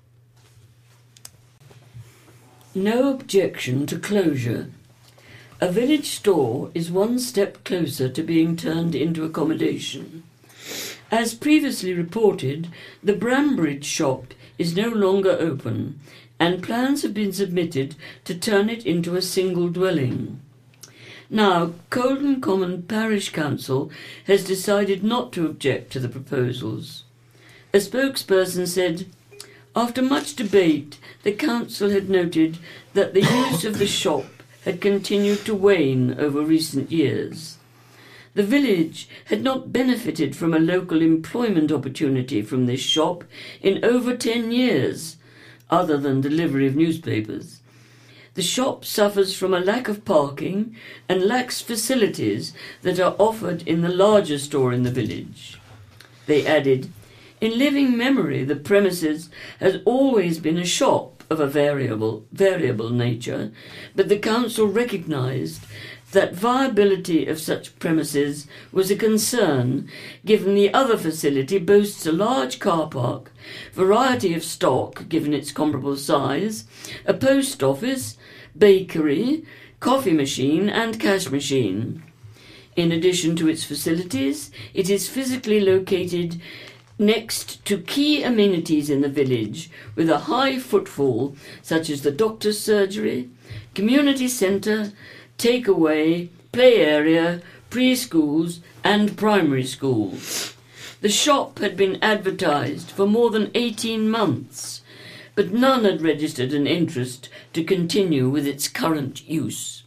No objection to closure. A village store is one step closer to being turned into accommodation. As previously reported, the Brambridge shop is no longer open, and plans have been submitted to turn it into a single dwelling. Now, Colden Common Parish Council has decided not to object to the proposals. A spokesperson said, "After much debate, the council had noted that the use of the shop had continued to wane over recent years. The village had not benefited from a local employment opportunity from this shop in over ten years, other than delivery of newspapers. The shop suffers from a lack of parking and lacks facilities that are offered in the larger store in the village." They added, "In living memory, the premises has always been a shop of a variable, variable nature, but the council recognised that viability of such premises was a concern, given the other facility boasts a large car park, variety of stock given its comparable size, a post office, bakery, coffee machine and cash machine. In addition to its facilities, it is physically located next to key amenities in the village with a high footfall such as the doctor's surgery, community centre, takeaway, play area, preschools and primary schools. The shop had been advertised for more than eighteen months, but none had registered an interest to continue with its current use."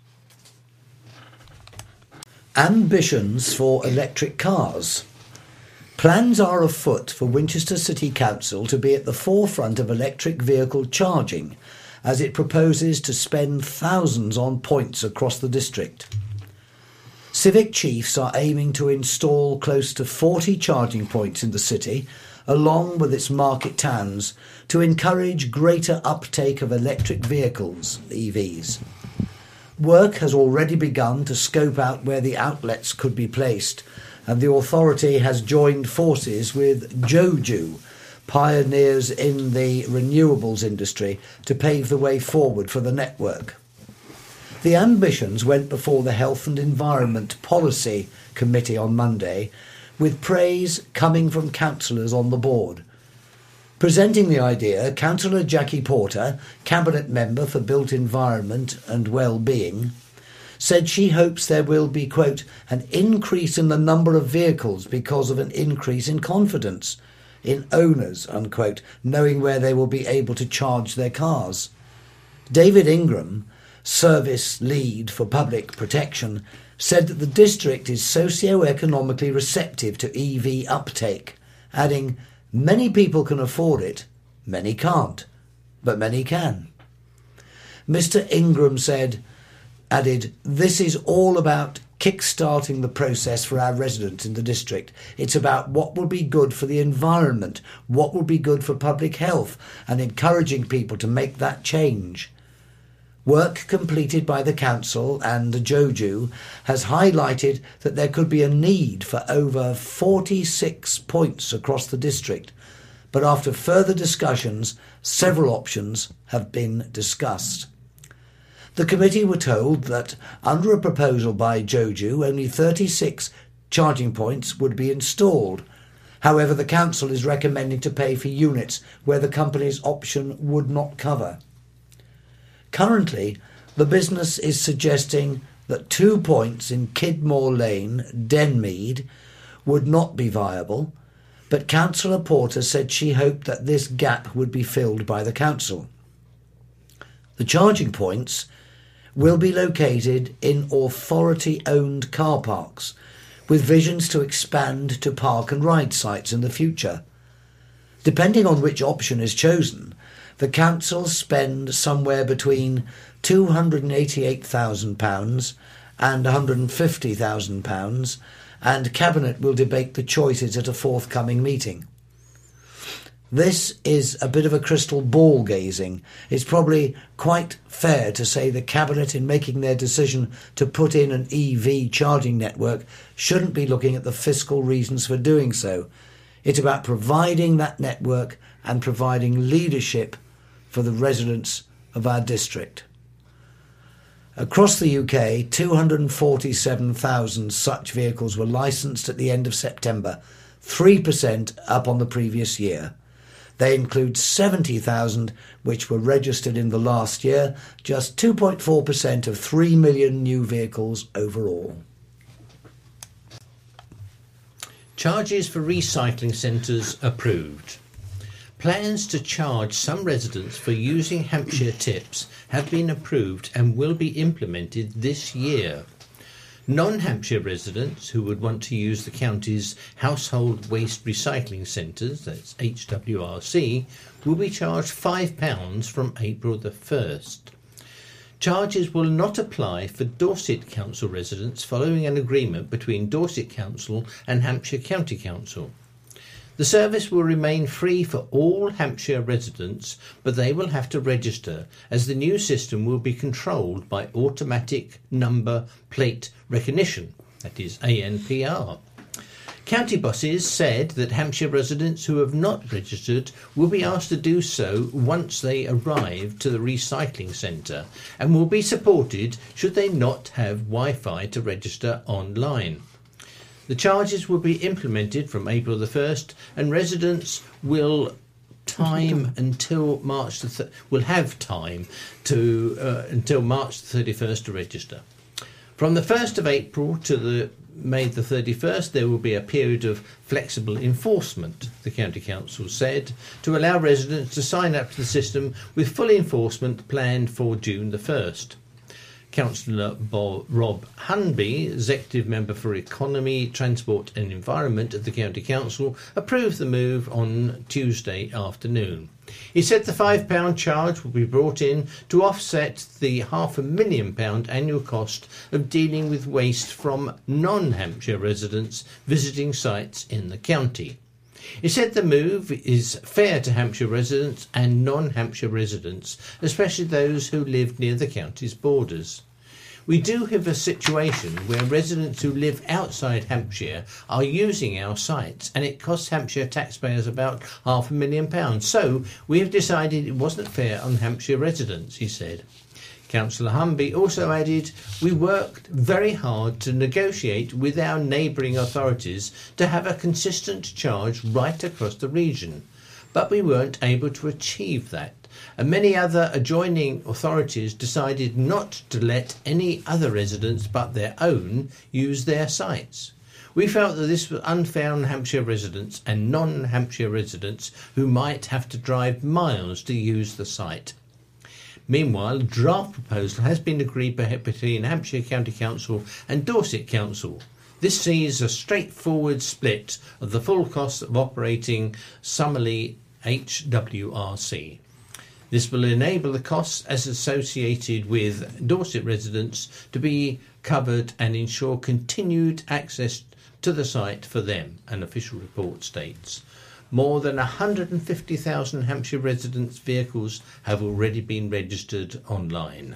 Ambitions for electric cars. Plans are afoot for Winchester City Council to be at the forefront of electric vehicle charging, as it proposes to spend thousands on points across the district. Civic chiefs are aiming to install close to forty charging points in the city, along with its market towns, to encourage greater uptake of electric vehicles, E Vs. Work has already begun to scope out where the outlets could be placed, and the authority has joined forces with Joju, pioneers in the renewables industry, to pave the way forward for the network. The ambitions went before the Health and Environment Policy Committee on Monday, with praise coming from councillors on the board. Presenting the idea, Councillor Jackie Porter, Cabinet Member for Built Environment and Well-being, said she hopes there will be, quote, an increase in the number of vehicles because of an increase in confidence in owners, unquote, knowing where they will be able to charge their cars. David Ingram, Service Lead for Public Protection, said that the district is socio-economically receptive to E V uptake, adding, "Many people can afford it, many can't, but many can." Mister Ingram said, added, "This is all about kick-starting the process for our residents in the district. It's about what will be good for the environment, what will be good for public health, and encouraging people to make that change. Work completed by the council and the Joju has highlighted that there could be a need for over forty-six points across the district, but after further discussions, several options have been discussed. The committee were told that under a proposal by Joju, only thirty-six charging points would be installed. However, the council is recommending to pay for units where the company's option would not cover. Currently, the business is suggesting that two points in Kidmore Lane, Denmead, would not be viable, but Councillor Porter said she hoped that this gap would be filled by the council. The charging points will be located in authority-owned car parks, with visions to expand to park and ride sites in the future. Depending on which option is chosen, the council spend somewhere between two hundred eighty-eight thousand pounds and one hundred fifty thousand pounds, and Cabinet will debate the choices at a forthcoming meeting. This is a bit of a crystal ball gazing. It's probably quite fair to say the Cabinet, in making their decision to put in an E V charging network, shouldn't be looking at the fiscal reasons for doing so. It's about providing that network and providing leadership for the residents of our district. Across the U K, two hundred forty-seven thousand such vehicles were licensed at the end of September, three percent up on the previous year. They include seventy thousand which were registered in the last year, just two point four percent of three million new vehicles overall. Charges for recycling centres approved. Plans to charge some residents for using Hampshire tips have been approved and will be implemented this year. Non-Hampshire residents who would want to use the county's household waste recycling centres, that's H W R C, will be charged five pounds from April the first. Charges will not apply for Dorset Council residents following an agreement between Dorset Council and Hampshire County Council. The service will remain free for all Hampshire residents, but they will have to register, as the new system will be controlled by automatic number plate recognition, that is A N P R. County bosses said that Hampshire residents who have not registered will be asked to do so once they arrive to the recycling centre, and will be supported should they not have Wi-Fi to register online. The charges will be implemented from April the first, and residents will time until March the th- will have time to uh, until March the thirty-first to register. From the first of April to the May the thirty-first, there will be a period of flexible enforcement, the County Council said, to allow residents to sign up to the system, with full enforcement planned for June the first. Councillor Bob, Rob Hunby, Executive Member for Economy, Transport and Environment at the County Council, approved the move on Tuesday afternoon. He said the five pound charge will be brought in to offset the half a million pound annual cost of dealing with waste from non-Hampshire residents visiting sites in the county. He said the move is fair to Hampshire residents and non-Hampshire residents, especially those who live near the county's borders. We do have a situation where residents who live outside Hampshire are using our sites, and it costs Hampshire taxpayers about half a million pounds. So we have decided it wasn't fair on Hampshire residents, he said. Councillor Humby also added, we worked very hard to negotiate with our neighbouring authorities to have a consistent charge right across the region, but we weren't able to achieve that, and many other adjoining authorities decided not to let any other residents but their own use their sites. We felt that this was unfair on Hampshire residents and non-Hampshire residents who might have to drive miles to use the site. Meanwhile, a draft proposal has been agreed between Hampshire County Council and Dorset Council. This sees a straightforward split of the full costs of operating Summerley H W R C. This will enable the costs as associated with Dorset residents to be covered and ensure continued access to the site for them, an official report states. More than one hundred fifty thousand Hampshire residents' vehicles have already been registered online.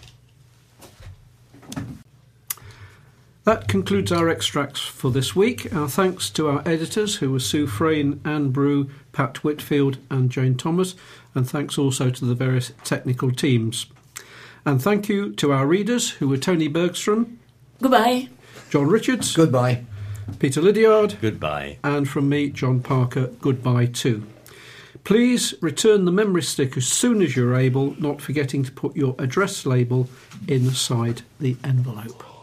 That concludes our extracts for this week. Our thanks to our editors, who were Sue Frayne, Anne Brew, Pat Whitfield and Jane Thomas, and thanks also to the various technical teams. And thank you to our readers, who were Tony Bergstrom. Goodbye. John Richards. Goodbye. Peter Lydiard. Goodbye. And from me, John Parker, goodbye too. Please return the memory stick as soon as you're able, not forgetting to put your address label inside the envelope.